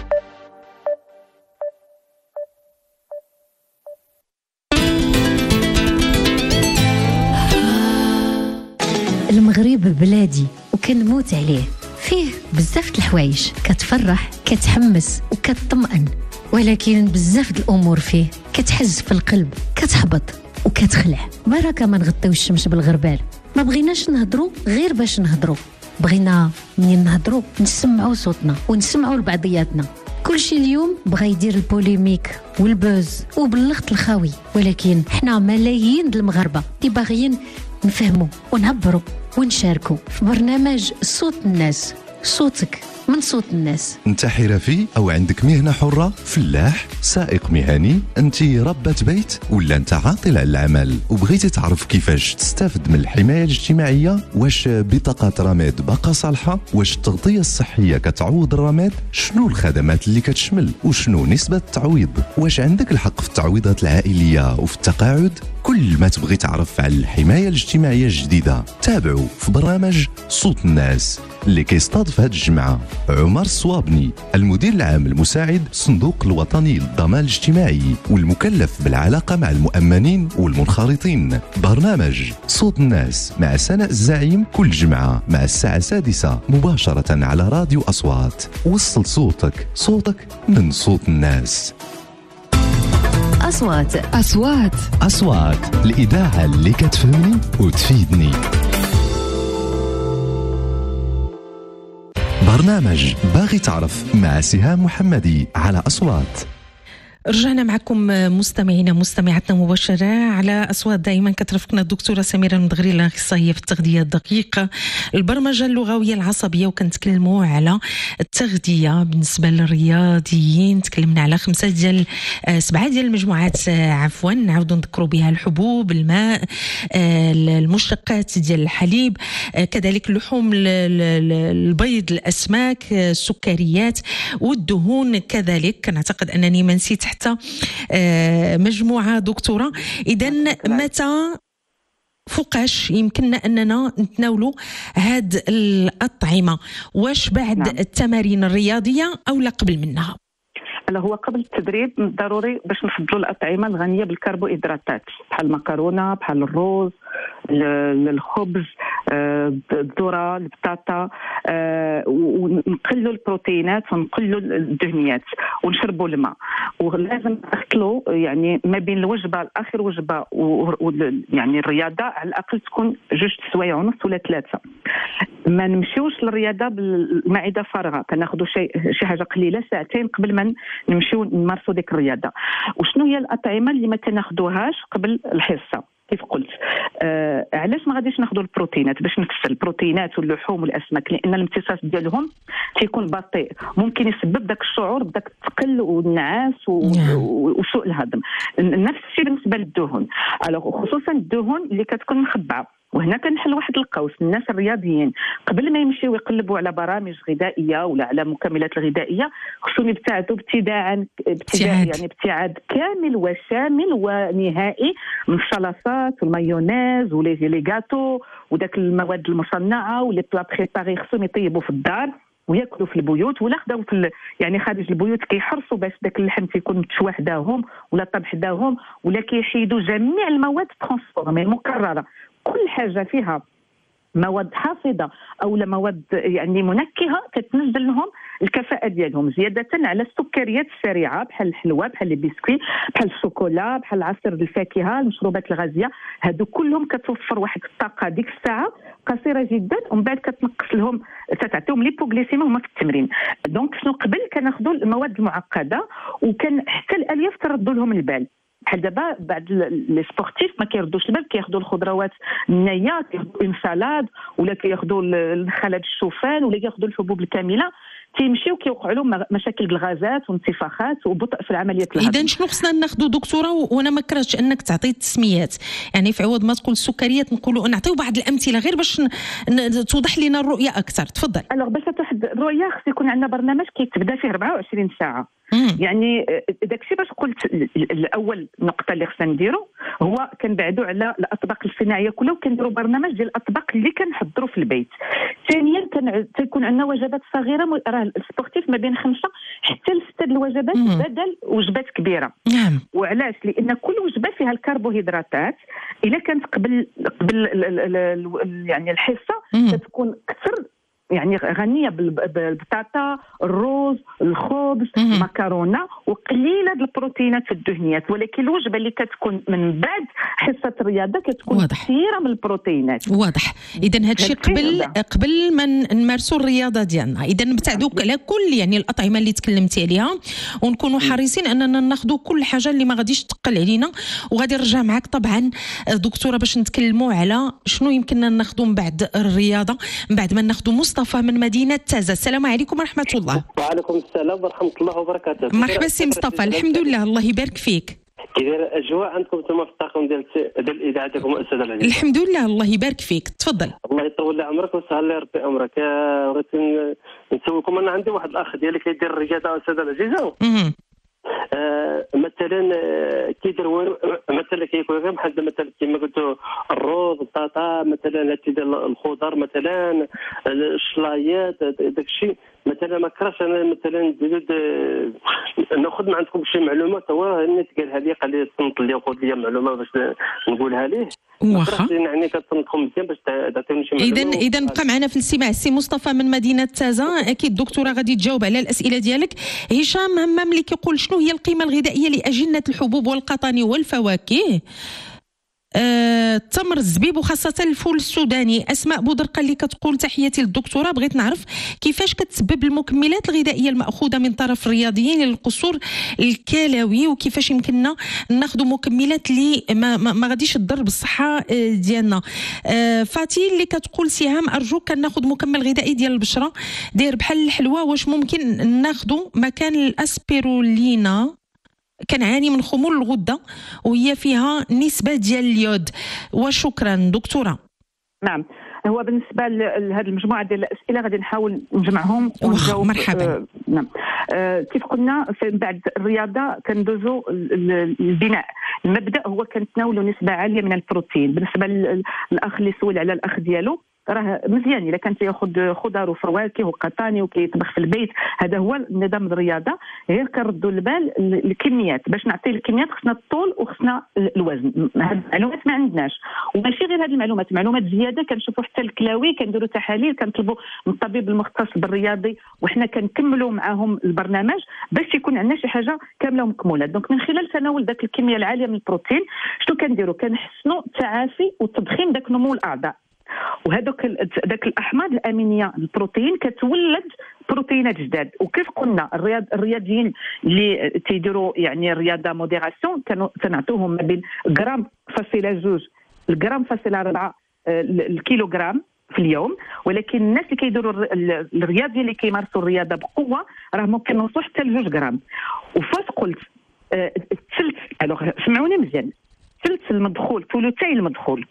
المغرب بلادي وكنموت عليه، فيه بزاف د الحوايج كتفرح كتحمس وكتطمئن، ولكن بزاف د الامور فيه كتحز في القلب، كتحبط وكتخلع. بركه ما نغطيو الشمس بالغربال، ما بغيناش نهضروا غير باش نهضروا، بغينا منين نهضروا نسمعوا صوتنا ونسمعوا لبعضياتنا. كلشي اليوم بغا يدير البوليميك والبوز وباللغط الخاوي، ولكن حنا ملايين د المغاربه اللي باغيين نفهموا ونعبروا ونشاركوا في برنامج صوت الناس. صوتك من صوت الناس. انت حرفي او عندك مهنه حره، فلاح، سائق مهني، انت ربة بيت ولا انت عاطل على العمل وبغيتي تعرف كيفاش تستافد من الحمايه الاجتماعيه؟ واش بطاقه رماد باقا صالحه؟ واش التغطيه الصحيه كتعوض الرماد؟ شنو الخدمات اللي كتشمل وشنو نسبه التعويض؟ واش عندك الحق في التعويضات العائليه وفي التقاعد؟ كل ما تبغي تعرف على الحمايه الاجتماعيه الجديده تابعوا في برنامج صوت الناس اللي كيستضيف هاد الجمعه عمر الصوابني، المدير العام المساعد الصندوق الوطني للضمان الاجتماعي والمكلف بالعلاقه مع المؤمنين والمنخرطين. برنامج صوت الناس مع سناء الزعيم كل جمعه مع الساعه السادسة مباشره على راديو أصوات. وصل صوتك، صوتك من صوت الناس. أصوات أصوات أصوات الإذاعة اللي كتفهمني وتفيدني. برنامج باغي تعرف مع سهام محمدي على أصوات. رجعنا معكم مستمعينا مستمعاتنا مباشرة على أصوات. دائما كترافقنا الدكتورة سميرة المدغري الأخصائية في التغذية الدقيقة، البرمجة اللغوية العصبية، وكنتكلموا على التغذية بالنسبة للرياضيين. تكلمنا على خمسة ديال سبعة ديال المجموعات عفوا نعاودوا نذكروا بها: الحبوب، الماء، المشتقات ديال الحليب، كذلك اللحوم، البيض، الأسماك، السكريات والدهون. كذلك كنعتقد أنني ما نسيت حتى مجموعة دكتورة. إذن متى فوقاش يمكننا أننا نتناولوا هاد الأطعمة؟ واش بعد نعم. التمارين الرياضية أو لا قبل منها؟ هلا هو قبل التدريب ضروري باش نفضلوا الأطعمة الغنية بالكربوهيدراتات، بحال المكرونة، بحال الرز، الخبز، الذرة، البطاطا، ونقلوا البروتينات ونقلوا الدهنيات ونشربوا الماء. ولازم نختلوا يعني ما بين الوجبة الآخر وجبة و يعني الرياضة على الأقل تكون جوج سوايع ونص ولا ثلاثة. ما نمشيوش للرياضة بالمعدة فارغة، كناخذوا شيء شي حاجة قليلة ساعتين قبل ما نمشيو نمارسوا ديك الرياضة. وشنو هي الأطعمة اللي ما تناخذوهاش قبل الحصة؟ كيف قلت آه علاش ما غاديش ناخذوا البروتينات؟ باش نفسر البروتينات واللحوم والاسماك، لان الامتصاص ديالهم تيكون بطيء، ممكن يسبب داك الشعور بداك الثقل والنعاس وسوء الهضم. نفس الشيء بالنسبه للدهون، خصوصا الدهون اللي كتكون مخبعه. وهنا كنحل واحد القوس. الناس الرياضيين قبل ما يمشيو يقلبوا على برامج غذائيه ولا على مكملات الغذائيه خصهم يبتعدوا ابتداء ابتداء يعني ابتعاد كامل وشامل ونهائي من الشلاصات والمايونيز ولي غاتو وداك المواد المصنعه ولي بلا بريباري. خصهم يطيبوا في الدار وياكلوا في البيوت، ولا خداو في يعني خارج البيوت كيحرصوا باش داك اللحم تيكون متشوى حداهم ولا طاب حداهم، ولا كيحيدوا جميع المواد ترانسفورمي مكرره. كل حاجه فيها مواد حافظه او لا مواد يعني منكهه كتنزل لهم الكفاءه ديالهم، زياده على السكريات السريعه بحال الحلوى، بحال البسكوي، بحال الشوكولا، بحال عصير الفاكهه، المشروبات الغازيه. هادو كلهم كتوفر واحد الطاقه ديك الساعه قصيره جدا، ومن بعد كتنقص لهم تعطيهم ليبوغليسيمي هما في التمرين. دونك شنو قبل كناخذوا المواد المعقده وكان حتى الالياف تردوا لهم البال. بحال دابا بعض لي سبورتيف ما كيردوش البال، كياخذوا الخضروات النيه، كياخذوا اون سالاد ولا كياخذوا الخلات الشوفان ولا كياخذوا الحبوب الكامله، تيمشيو كيوقعوا لهم مشاكل بالغازات وانتفاخات وبطء في العمليات الهضم. اذا شنو خصنا ناخذوا دكتوره؟ وانا ما كرهتش انك تعطي التسميات، يعني في عوض ما تقول السكريات نقولوا نعطيو بعض الامثله غير باش توضح لنا الرؤيه اكثر. تفضل. الوغ باش توضح الرؤيه خص يكون عندنا برنامج كيتبدا فيه أربعة وعشرين ساعه. مم. يعني داكشي باش قلت الاول نقطه اللي خصنا نديرو هو كنبعدوا على الاطباق الصناعيه كلها وكنديروا برنامج ديال الاطباق اللي كنحضروا في البيت. ثانيا كان تيكون عندنا وجبات صغيره، راه السبورتيف ما بين خمسه حتى لسته الوجبات بدل وجبات كبيره. نعم. وعلاش؟ لان كل وجبه فيها الكربوهيدراتات الا كانت قبل قبل يعني الحصه كتكون كثر، يعني غنيه بالبطاطا، الرز، الخبز، المكرونه، وقليله البروتينات الدهنيات. ولكن الوجبه اللي كتكون من بعد حصه الرياضه كتكون كثيره من البروتينات. واضح. اذا هذا الشيء قبل قبل ما نمارسوا الرياضه ديالنا. اذا نبتعدوا على كل يعني الاطعمه اللي تكلمتي عليها، ونكونوا حريصين اننا ناخذوا كل حاجه اللي ما غاديش تقل علينا. وغادي نرجع معك طبعا دكتوره باش نتكلموا على شنو يمكننا ناخذوا من بعد الرياضه، من بعد ما ناخذوا مصطفى من مدينة تازة. السلام عليكم ورحمة الله. وعليكم السلام ورحمة الله وبركاته. مرحبا سي مصطفى. الحمد لله، الله يبارك فيك. كيداير الاجواء عندكم ثم في الطاقم ديال ديال الاذاعه ديالكم الساده العزيز؟ الحمد لله، الله يبارك فيك. تفضل. الله يطول لي عمرك ويسهل لي ربي امرك. بغيت نسولكم، انا عندي واحد الاخ ديالي كيدير الرياضه الساده العزيزه. آه مثلا كيدير مثلا كيكون غير بحال مثلا كما قلتوا الرز، البطاطا، مثلا ديال الخضر، مثلا الشلايات، داك الشيء مثلا ما كرهش انا مثلا ناخذ من عندكم شي معلومات. هو الناس قال هذه قال لي صنت لي وخذ لي معلومه باش نقولها ليه. واخا يعني كتصنتكم مزيان باش تعطيوني شي معلومه. اذا اذا بقى معنا في الاستماع السي مصطفى من مدينه تازه. اكيد الدكتوره غادي تجاوب على الاسئله ديالك. هشام همام اللي كيقول شنو هي القيمه الغذائيه لاجنه الحبوب والقطن والفواكه؟ آه، التمر، الزبيب، وخاصة الفول السوداني. أسماء بودرقة اللي كتقول تحياتي للدكتورة، بغيت نعرف كيفاش كتسبب المكملات الغذائية المأخوذة من طرف الرياضيين للقصور الكلوي، وكيفاش يمكننا ناخذ مكملات اللي ما, ما, ما غاديش تضر بالصحة ديالنا. آه، فاتي اللي كتقول سهام أرجوك كناخذ مكمل غذائي ديال البشرة داير بحال الحلوى، واش ممكن ناخذه مكان الأسبيرولينا؟ كنعاني من خمول الغده وهي فيها نسبه ديال اليود. وشكرا دكتوره. نعم، هو بالنسبه لهذه المجموعه ديال الاسئله غادي نحاول نجمعهم ونجاوب. مرحبا. آه نعم. آه كيف قلنا في بعد الرياضه كندوزو البناء. المبدا هو كنتناولوا نسبه عاليه من البروتين. بالنسبه للاخ اللي سول على الاخ ديالو، راه مزيان الا كان تياخذ خضر وفواكه وقطاني وكيطبخ في البيت، هذا هو نظام الرياضه. غير كنردوا البال الكميات، باش نعطي الكميات خصنا الطول وخصنا الوزن. هاد المعلومات ما عندناش، وماشي غير هذه المعلومات، معلومات زياده كنشوفوا حتى الكلاوي كنديروا تحاليل كنطلبوا من الطبيب المختص بالرياضي، وحنا كنكملوا معاهم البرنامج باش يكون عندنا شي حاجه كامله ومكموله. دونك من خلال تناول ذاك الكميه العاليه من البروتين شنو كنديروا؟ كنحسنوا التعافي وتضخيم ذاك نمو الاعضاء. وهذوك ذاك الاحماض الامينيه البروتين كتولد بروتينات جداد. وكيف قلنا الرياض الرياضيين اللي تيديروا يعني الرياضه موديراسيون كانوا تنعطوهم ما بين غرام فاصله جوج الغرام فاصله أربعة الكيلوغرام في اليوم. ولكن الناس اللي كيديروا الرياضيين اللي كيمارسوا الرياضه بقوه راه ممكن نوصلوا حتى لجوج غرام. وفاش قلت الثلث، الوغ سمعوني مزيان، ثلث المدخول ثلثي المدخول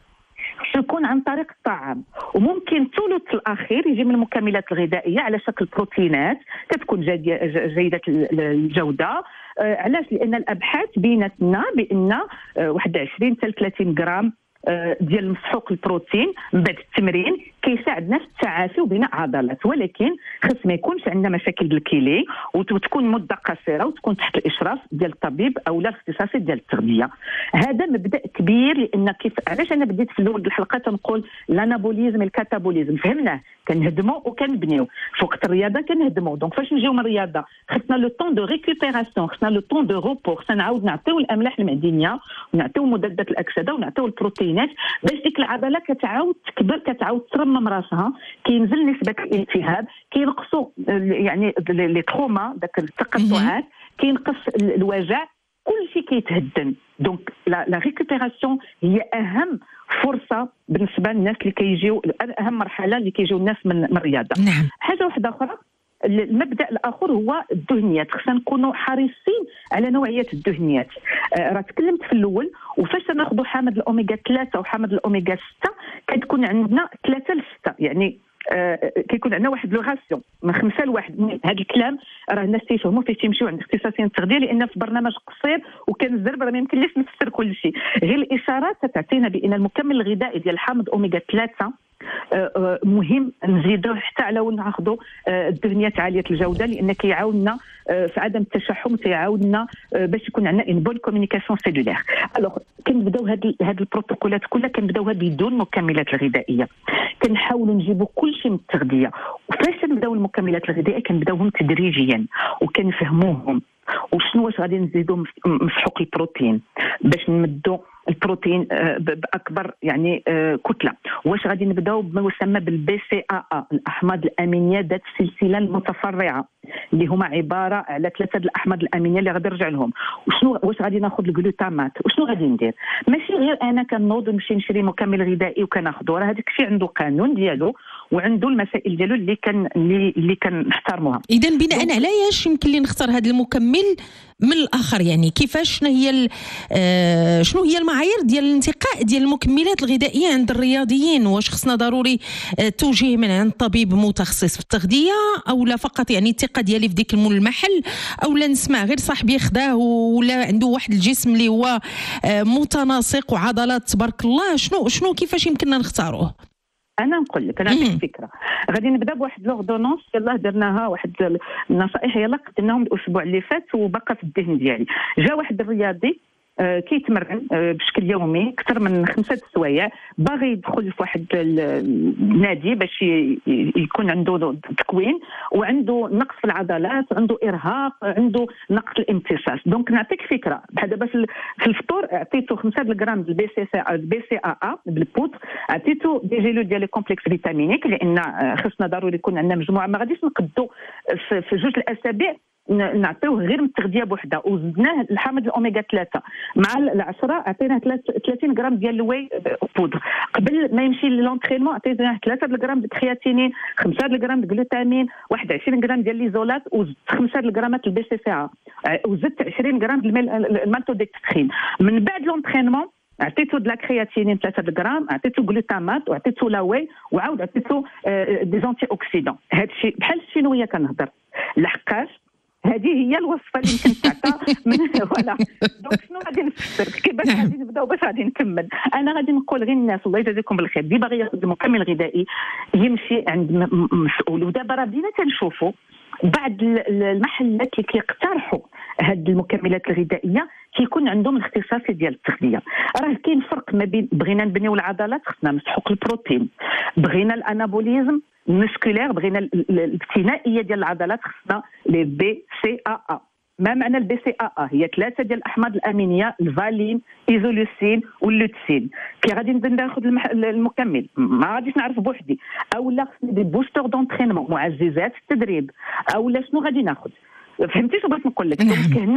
يكون عن طريق الطعام، وممكن الثلث الاخير يجي من المكملات الغذائيه على شكل بروتينات كتكون جيده الجوده. آه علاش؟ لان الابحاث بينت لنا بان واحد وعشرين حتى ثلاثين غرام ديال مسحوق البروتين من بعد التمرين كيساعدنا في التعافي وبناء عضلات. ولكن خص ما يكونش عندنا مشاكل بالكيلي وتكون مده قصيره وتكون تحت الاشراف ديال الطبيب او لا الاختصاصي ديال التغذيه. هذا مبدا كبير. لان كيف علاش انا بديت في الاول الحلقه تنقول الانابوليزم الكاتابوليزم، فهمناه كنهدموا وكنبنيو. في وقت الرياضه كنهدموا. دونك فاش نجيو من الرياضه خصنا لو طون دو ريكوبيراسيون، خصنا لو طون دو روبو، خصنا نعاود نعطيو الاملاح المعدنيه ونعطيو مضادات الاكسده ونعطيو البروتين باش ديك العضله كتعاود تكبر كتعاود ترمم راسها، كينزل نسبه الالتهاب، كينقصوا يعني لي تروما داك التقطعات، كينقص الوجع كل شيء كيتهدن. دونك لا ريكوبيراسيون هي اهم فرصه بالنسبه للناس اللي كيجيو، اهم مرحله اللي كيجيو الناس من من الرياضه. نعم. حاجه واحده اخرى، المبدا الاخر هو الدهنيات. خصنا نكونوا حريصين على نوعيه الدهنيات. آه راه تكلمت في الاول، وفاش ناخذوا حامض الاوميغا ثلاثة وحامض الاوميغا ستة كتكون عندنا ثلاثة لستة، يعني آه كيكون عندنا واحد لو راسيون من خمسة لواحد. هذا الكلام راه الناس تيفهموا فيه تيمشيو عند اختصاصيين التغذيه، لان في برنامج قصير وكنزرب راه ما يمكنليش نفسر كل شيء. غير الاشارات تعطينا بان المكمل الغذائي ديال حامض اوميغا ثلاثة مهم نزيدوه حتى على ناخذوا الدهنيات عاليه الجوده، لان كيعاوننا في عدم التشحم، كيعاوننا باش يكون عندنا ان بون كومونيكاسيون سيلولير. الوغ كنبداو هاد هاد البروتوكولات كلها كنبداو بدون مكملات الغذائيه، كنحاولوا نجيبوا كل شيء من التغذيه. وفاش نبداو المكملات الغذائيه كنبداوهم تدريجيا وكنفهموهم وشنو واش غادي نزيدوا مسحوق البروتين باش نمدوا البروتين باكبر يعني كتله، واش غادي نبداو بما يسمى بالبي سي ا ا الاحماض الامينيه ذات السلسله المتفرعه اللي هما عباره على ثلاثه الاحماض الامينيه اللي غادي نرجع لهم. وشنو واش غادي ناخذ الجلوتامات وشنو غادي ندير؟ ماشي غير انا كنوض نمشي نشري مكمل غذائي وكناخذه، راه هذاك الشيء عنده قانون ديالو وعنده المسائل ديالو اللي كان اللي, اللي كنحترموها. اذا بناء على ايش يمكن لي نختار هذا المكمل من الاخر؟ يعني كيفاش شنو هي آه شنو هي المعايير ديال الانتقاء ديال المكملات الغذائيه عند الرياضيين؟ واش خصنا ضروري آه توجيه من عند طبيب متخصص في التغذيه، او لا فقط يعني الثقه ديالي في ديك المحل، او لا نسمع غير صاحبي خداه ولا عنده واحد الجسم اللي هو آه متناسق وعضلات تبارك الله؟ شنو شنو كيفاش يمكننا نختاروه؟ انا نقول لك، انا عندي فكره. غادي نبدا بواحد لوردونونس يلاه درناها، واحد النصائح يلاه قدمناهم الاسبوع اللي فات وبقى في الذهن ديالي. جا واحد الرياضي آه كيتمرن آه بشكل يومي اكثر من خمسه سوايع، باغي يدخل في واحد النادي باش يكون عنده تكوين وعنده نقص في العضلات، عنده ارهاق، عنده نقص الامتصاص. دونك نعطيك فكره، بحال دابا في الفطور عطيته خمسة غرام بالبي سي سي البي سي ا ا بالبوت، عطيته دي جيلول ديال كومبلكس فيتامينيك، لان خصنا ضروري يكون عندنا مجموعه، ما غاديش نقدو في جوج الاسابيع نعطيوه غير من التغذيه بوحده. وزدناه الحامض الاوميغا ثلاثة مع العشرة، عطيناه ثلاثين غرام ديال الواي بودر. قبل ما يمشي للونترينمون عطيناه ثلاثة غرام د الكرياتينين، خمسة غرام د الجلوتامين، واحد وعشرين غرام ديال ليزولات، وزدت خمسة غرامات البي سي سي، وزدت عشرين غرام ديال المالتودكسترين. من بعد لونترينمون عطيته د لا كرياتينين ثلاثة غرام، عطيته جلوتامات وعطيته لاوي، وعاود عطيته دي زونتي اوكسيدون. هذا الشيء بحال الشينويه كنهضر، لحقاش هذه هي الوصفه اللي يمكن تعطى من فوالا. دونك شنو غادي نفسر كيفاش غادي نبداو باش غادي نكمل؟ انا غادي نقول غير الناس الله يجازيكم بالخير، اللي باغي ياخذ مكمل غذائي يمشي عند مسؤول. ودابا راه بدينا كنشوفوا بعض المحلات اللي كيقترحوا هاد المكملات الغذائيه كيكون عندهم الاختصاصي ديال التغذيه. راه كاين فرق ما بين بغينا نبنيو العضلات خصنا مسحوق البروتين، بغينا الانابوليزم مسكولير، بغينا الابتنائيه ديال العضلات خصنا لي بي سي ا ا. ما معنى البي سي ا ا؟ هي ثلاثه ديال الاحماض الامينيه، الفالين، ايزولوسين واللوتسين. كي غادي نبدا ناخذ المكمل ما غاديش نعرف بوحدي، او لا خصني دي بوستور دونترينمون، معززات التدريب، او لا شنو غادي ناخذ. فهمتي شنو بغيت نقول لك؟ دونك هنا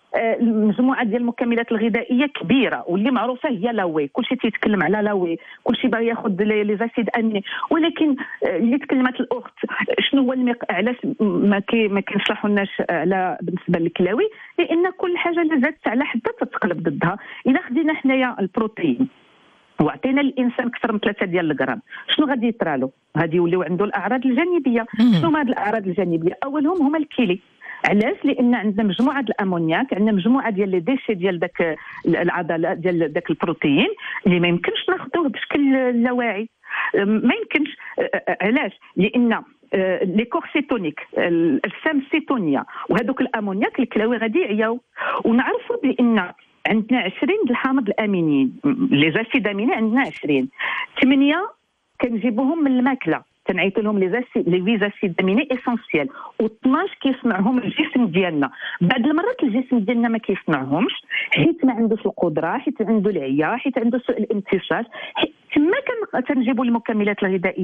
المجموعه ديال المكملات الغذائيه كبيره، واللي معروفه هي لاوي، كلشي تيتكلم على لاوي، كلشي باغي ياخذ لي زاسيد اميني. ولكن اللي تكلمت الاخت شنو هو المق... علاش ما كي ما كنصلحوناش على بالنسبه للكلاوي؟ لان كل حاجه اللي زادت على حدها تتقلب ضدها. اذا خدينا حنايا البروتين وعطينا الانسان اكثر من ثلاثة ديال الغرام، شنو غادي يطرالو؟ غادي يوليو عنده الاعراض الجانبيه. شنو هما هاد الاعراض الجانبيه؟ اولهم هما الكيلي. علاش؟ لان عندنا مجموعه الامونياك، عندنا مجموعه ديال لي ديشي ديال داك العضلات ديال داك البروتين اللي ما يمكنش ناخذوه بشكل لا واعي. ما يمكنش. علاش؟ لان لي كورسيتونيك، الاجسام السيتونيه وهذوك الامونياك الكلاوي غادي يعياو. ونعرفوا بان عندنا عشرين د الحامض الامينيين، لي زاسيد اميني عندنا عشرين، ثمانية كنجيبوهم من الماكله، تنعيط لهم لي زاسيد لي فيزاسيد اميني اسونسيال، و12 كيصنعهم الجسم ديالنا. بعض المرات الجسم ديالنا ما كيصنعهمش حيت ما عندوش القدره، حيت عنده العيا، حيت عنده سوء الامتصاص. تما كنجيبوا المكملات الغذائيه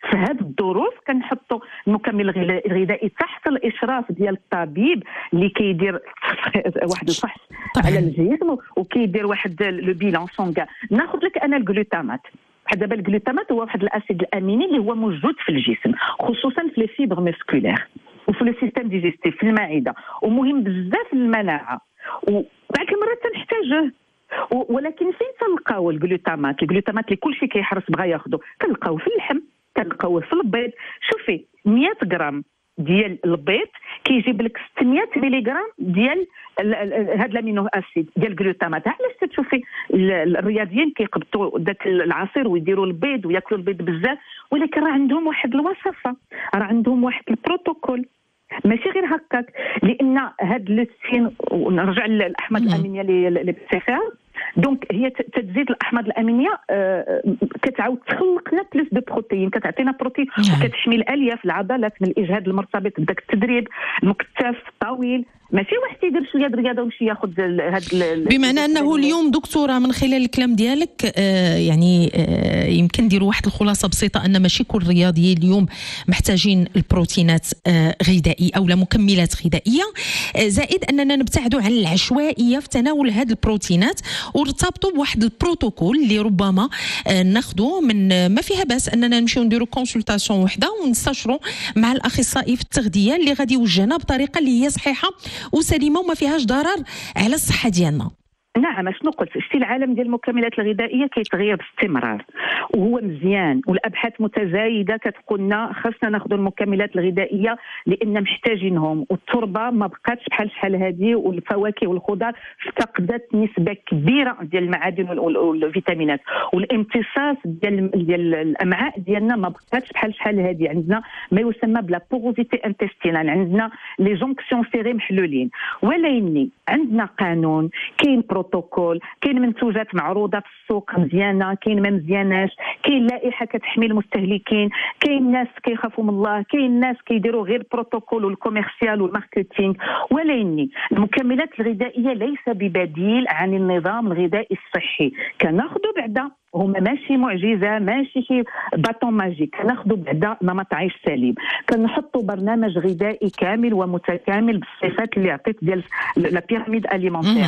في هذه الظروف كنحطوا المكمل الغذائي تحت الاشراف ديال الطبيب اللي كيدير واحد الفحص على الجسم وكيدير واحد لو بيلان سونغا. ناخذ لك انا الجلوتامات. بحال دابا الجلوتامات هو واحد الاسيد الاميني اللي هو موجود في الجسم خصوصا في لي فيبر ميسكولير وفي لو سيستيم ديجيستيف في المعده ومهم بزاف للمناعه وبعض المرات تنحتاجوه. ولكن فين تلقاو الجلوتامات؟ الجلوتامات اللي كلشي كيحرص بغا ياخذو كنلقاوه في اللحم كنلقاوه في البيض. شوفي مية غرام ديال البيض كيجيب لك ستمية ملغرام ديال هذا الامينو اسيد ديال الجلوتامات. علاش تشوفي الرياضيين كيقبطوا داك العصير ويديروا البيض وياكلوا البيض بزاف ولكن راه عندهم واحد الوصفه راه عندهم واحد البروتوكول ماشي غير هكاك لان هاد لوتين ونرجع للاحماض الامينيه اللي بتسيخها دونك هي تزيد الاحماض الامينيه آه كتعاود تخلق لنا بلوس دو بروتين كتعطينا بروتين وكتحمي الالياف العضلات من الاجهاد المرتبط بداك التدريب المكثف الطويل. ماشي واحد يدير شويه الرياضه ويمشي ياخذ هذا بمعنى انه اليوم دكتوره من خلال الكلام ديالك آه يعني آه يمكن نديروا واحد الخلاصه بسيطه ان ماشي كل الرياضيين اليوم محتاجين البروتينات آه غذائيه او لا مكملات غذائيه آه زائد اننا نبتعدوا عن العشوائيه في تناول هذه البروتينات ونرتبطوا بواحد البروتوكول اللي ربما آه ناخذوه من آه ما فيها باس اننا نمشيو نديروا كونسلطاسيون وحده ونستشروا مع الاخصائي في التغذيه اللي غادي يوجهنا بطريقه اللي هي صحيحه وسليمه وما فيهاش ضرر على الصحه ديالنا. نعم شنو قلت شتي العالم ديال المكملات الغذائيه كيتغير باستمرار وهو مزيان والابحاث متزايده كتقول لنا خاصنا ناخذوا المكملات الغذائيه لان محتاجينهم والتربه ما بقاتش بحال شحال هذه والفواكه والخضار افتقدت نسبه كبيره ديال المعادن والفيتامينات والامتصاص ديال ديال الامعاء ديالنا ما بقاتش بحال شحال هذه. عندنا ما يسمى بلا بوروزيتي انتستينال عندنا لي جونكسيون سيري محلولين ولكن عندنا قانون كاين بروتوكول كاين منتوجات معروضه في السوق مزيانه كاين ما مزياناش كاين لائحه كتحمي المستهلكين كاين ناس كيخافوا من الله كاين ناس كيديروا غير البروتوكول والكوميرسيال والماركتينغ. ولكن المكملات الغذائيه ليس ببديل عن النظام الغذائي الصحي كناخذوا بعدا هما ماشي معجزه ماشي شي باطون ماجيك كناخذوا بعدا نمط عيش سليم كنحطوا برنامج غذائي كامل ومتكامل بالصفات اللي عطيت ديال لا بيراميد اليمونتير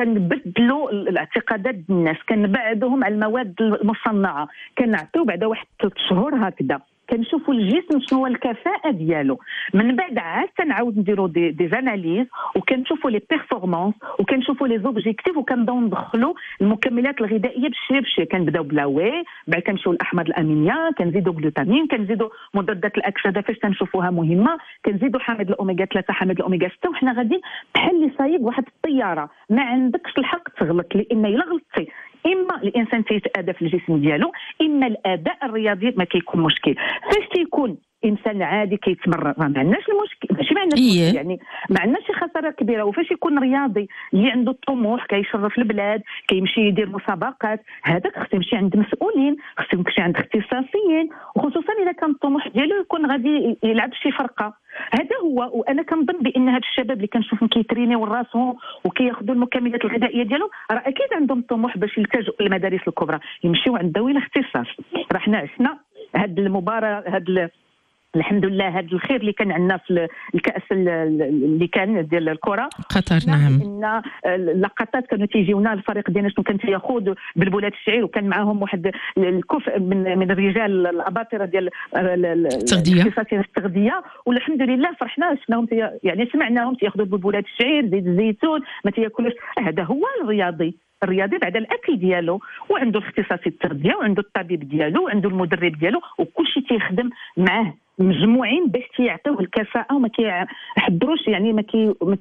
كنبدلوا الاعتقادات ديال الناس كنبعدوهم على المواد المصنعه كنعطيو بعدا واحد ثلاث شهور هكذا كنشوفوا الجسم شنو هو الكفاءه ديالو من بعد عاد كنعاود نديروا دي دي اناليز وكنشوفوا لي بيرفورمانس وكنشوفوا لي زوبجيكتيف وكنبداو ندخلوا المكملات الغذائيه بشويه بشويه كنبداو بلا واي بعد كنمشيو الاحماض الامينيه كنزيدوا جلوتامين كنزيدوا مضادات الاكسده فاش تنشوفوها مهمه كنزيدوا حامض الاوميغا ثلاثة حامض الاوميغا ستة وحنا غاديين بحال اللي صايب واحد الطياره ما عندكش الحق تغلط لان الا غلطتي اما الانسان تيتاذى في الجسم ديالو اما الاداء الرياضي ما كيكون مشكل. فاش تيكون انسان عادي كيتمرن ما عندناش المشكل ماشي ما عندناش إيه؟ يعني ما عندناش شي خساره كبيره. وفاش يكون رياضي اللي عنده الطموح كيشرف البلاد كيمشي يدير مسابقات هذاك خصو يمشي عند مسؤولين خصو يمشي عند اختصاصيين وخصوصا اذا كان الطموح ديالو يكون غادي يلعب شي فرقه. هذا هو وانا كنظن بان هاد الشباب اللي كنشوفهم كيترينيو راسهم وكياخذوا المكملات الغذائيه ديالهم راه اكيد عندهم طموح باش يلتجئوا للمدارس الكبرى يمشيو عند ذوي الاختصاص. راه حنا عشنا هاد المباراه هاد الحمد لله هذا الخير اللي كان عندنا في الكاس اللي كان ديال الكره قطر. نعم ان اللقطات كانوا تيجيونا الفريق ديالنا شنو كان تياخذ بالبولات الشعير وكان معاهم واحد الكفء من من الرجال الاباطره ديال التغذيه التغذيه والحمد لله فرحنا شفناهم يعني سمعناهم تياخذوا بالبولات الشعير زيت الزيتون ما تياكلوش. هذا هو الرياضي الرياضي بعد الاكل ديالو وعنده الاختصاصي التغذيه وعنده الطبيب ديالو وعنده المدرب ديالو وكل شيء تيخدم معاه مجموعين باش تيعطيوه الكفاءه وما كيحضروش يعني ما كي ما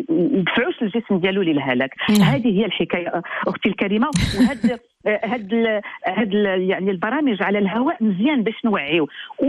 يدفعوش الجسم ديالو للهلاك. هذه هي الحكايه اختي الكريمه. وهذا هاد هاد يعني البرامج على الهواء مزيان باش نوعيو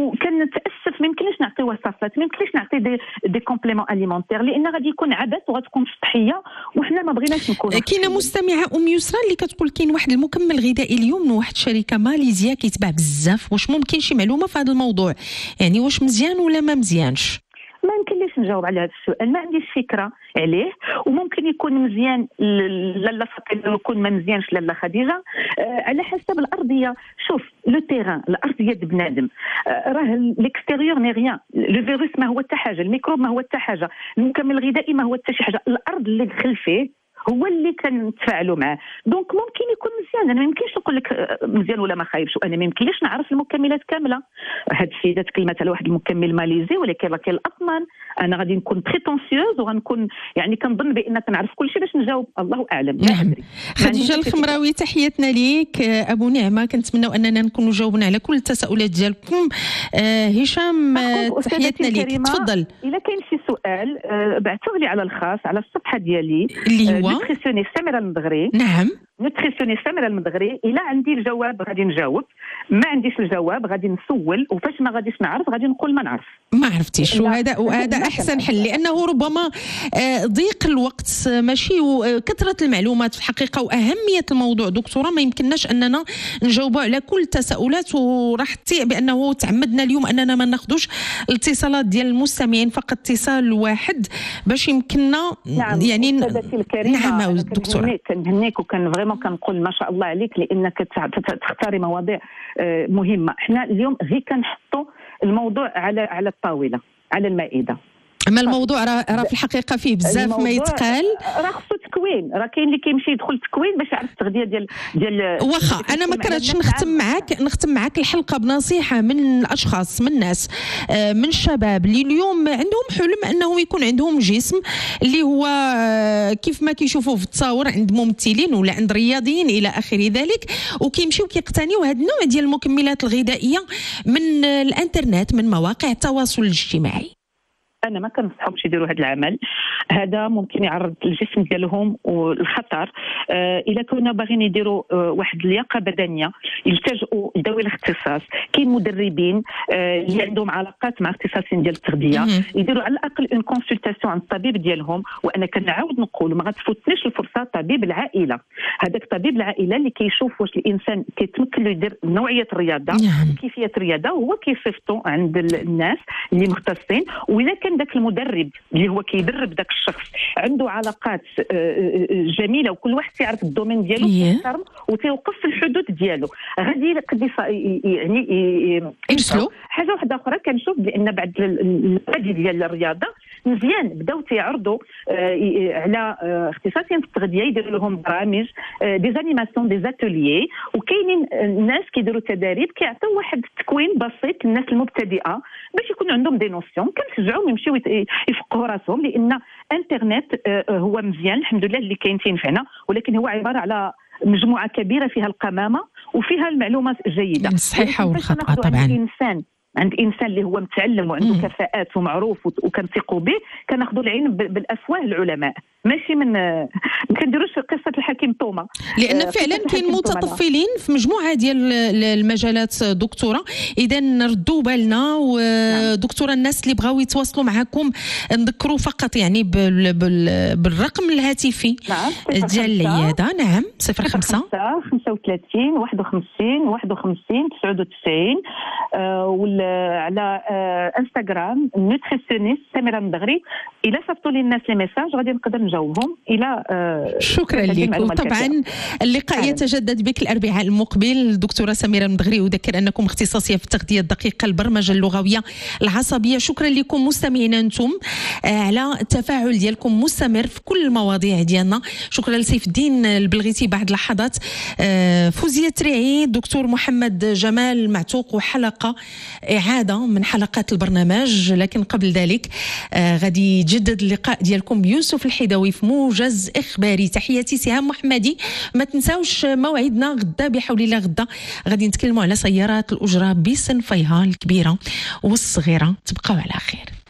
وكنتاسف ما يمكنش نعطي وصفات ما يمكنش نعطي دي, دي كومبليمون اليمونتير لان غادي يكون عبث وغتكون سطحيه وحنا ما بغيناش نكونوا. كاينه مستمعه ام يسرى اللي كتقول كاين واحد المكمل غذائي اليوم من واحد الشركه ماليزيا كيتباع بزاف واش ممكن شي معلومه في هذا الموضوع يعني واش مزيان ولا ما مزيانش؟ ما يمكنليش نجاوب على هذا السؤال، ما عنديش فكره عليه. وممكن يكون مزيان لاله فاطمه، يكون ما مزيانش لاله خديجه، آه على حسب الارضيه. شوف لو تيران، الارضيه د بنادم، آه راه ليكستيريور ني ريان، لو فيروس ما هو حتى حاجه، الميكروب ما هو حتى حاجه، المكمل الغذائي ما هو حتى شي حاجه، الارض اللي دخل فيه هو اللي كنتفاعلوا معاه. دونك ممكن يكون مزيان، انا ما يمكنش نقول لك مزيان ولا ما خايبش، وانا ما يمكنليش نعرف المكملات كامله. هاد السيده تكلمت على واحد المكمل ماليزي، ولكن راه كاين الاطمان. انا غادي نكون بريتونسيوز وغنكون يعني كنظن بان كنعرف كل شيء باش نجاوب، الله اعلم. نعم. خديجه الخمراوي تحياتنا ليك. ابو نعمه كنتمنوا اننا نكونوا جاوبنا على كل التساؤلات ديالكم. آه هشام تحياتنا ليك، تفضل. الا كاين شي سؤال آه بعثوه لي على الخاص على الصفحه ديالي اللي هو نوتريسيونيست سميرة المدغري. نعم، نوتريسيونيست سميرة المدغري. الا عندي الجواب غادي نجاوب، ما عنديش الجواب غادي نسول، وفاش ما غاديش نعرف غادي نقول ما نعرف ما عرفتيش. وهذا وهذا احسن حل، لانه ربما ضيق الوقت ماشي وكثره المعلومات في الحقيقه واهميه الموضوع دكتوره ما يمكنناش اننا نجاوبوا على كل التساؤلات. وراح تطيع بانه تعمدنا اليوم اننا ما ناخذوش الاتصالات ديال المستمعين، فقط اتصال واحد باش يمكننا. نعم يعني نعم دكتوره كنهنيك وكان فريمون كنقول ما شاء الله عليك، لانك تختاري مواضيع مهمه. احنا اليوم غير كنحطوا الموضوع على على الطاوله، على المائده. اما الموضوع راه راه في الحقيقه فيه بزاف ما يتقال، راه خصو تكوين، راه كاين اللي كيمشي يدخل تكوين باش يعرف التغذيه ديال ديال واخا انا ما كرهتش نختم معاك نختم معاك الحلقه بنصيحه من الاشخاص، من الناس، من الشباب اللي اليوم عندهم حلم انهم يكون عندهم جسم اللي هو كيف ما كيشوفوه في التصاور عند ممثلين ولا عند رياضيين الى اخر ذلك، وكيمشيو كيقتنيوا هذا النوع ديال المكملات الغذائيه من الانترنت، من مواقع التواصل الاجتماعي. انا ما كنصحهمش يديروا هذا العمل هذا، ممكن يعرض الجسم ديالهم والخطر. آه الا كنا باغيين يديروا آه واحد اللياقه بدنيه يلتجؤوا لذوي الاختصاص. كاين مدربين آه اللي عندهم علاقات مع اختصاصيين ديال التغذيه، يديروا على الاقل اون كونسلطاسيون عند الطبيب ديالهم. وانا كنعاود نقول ما غتفوتنيش الفرصه طبيب العائله، هذاك طبيب العائله اللي كيشوف واش الانسان كيتمكن له يدير نوعيه الرياضه، كيفيه الرياضه، وهو كيصيفطو عند الناس اللي مختصين. واذا كان ذاك المدرب اللي هو كيدرب ذاك الشخص عنده علاقات جميله وكل واحد يعرف الدومين ديالو ويحترم وتيوقف في الحدود ديالو، غادي قد يعني يرسلوا حاجه واحده اخرى. كنشوف بان بعد النادي ديال الرياضه مزيان بداو تيعرضوا على اختصاصيين في التغذيه، يديروا لهم برامج دي زانيماسيون دي زاتوليي، وكاينين الناس كيديروا تدريب كيعطيو واحد التكوين بسيط للناس المبتدئه باش يكون عندهم دي نوسيون. كنشجعوهم يمشيو يفقهوا راسهم، لان انترنت هو مزيان الحمد لله اللي كاين تينفعنا، ولكن هو عباره على مجموعه كبيره فيها القمامه وفيها المعلومات الجيده الصحيحه والخطا. طبعا الانسان عند انسان اللي هو متعلم وعنده مم. كفاءات ومعروف وكنثقوا به، كناخذوا العين بالافواه العلماء، ماشي من ما كنديروش قصه الحكيم توما، لان آه فعلا كاين متطفلين في مجموعه ديال المجالات دكتوره. اذا نردوا بالنا. ودكتوره الناس اللي بغاو يتواصلوا معكم نذكروا فقط يعني بال بال بالرقم الهاتفي نعم. ديال العياده. نعم صفر خمسة خمسة وثلاثين واحد وخمسين واحد وخمسين تسعة وتسعين آه ولا على آه انستغرام نوتريسيونيست سميرة المدغري. الى صيفطوا لي الناس لي ميساج غادي نقدر نجاوبهم. الى آه شكرا لك. وطبعا اللقاء يتجدد بك الاربعاء المقبل. الدكتوره سميرة المدغري، اذكر انكم اختصاصيه في التغذيه الدقيقه البرمجه اللغويه العصبيه. شكرا لكم مستمعينا انتم آه على التفاعل ديالكم مستمر في كل المواضيع ديالنا. شكرا لسيف الدين البلغيتي. بعد لحظات آه فوزيه تريعي، دكتور محمد جمال معتوق، وحلقه إعادة من حلقات البرنامج. لكن قبل ذلك آه غادي يجدد اللقاء ديالكم بيوسف الحداوي في موجز إخباري. تحياتي سهام محمدي. ما تنساوش موعدنا غدا بحول الله. غدا غادي نتكلموا على سيارات الأجرة بصنفيها الكبيرة والصغيرة. تبقوا على خير.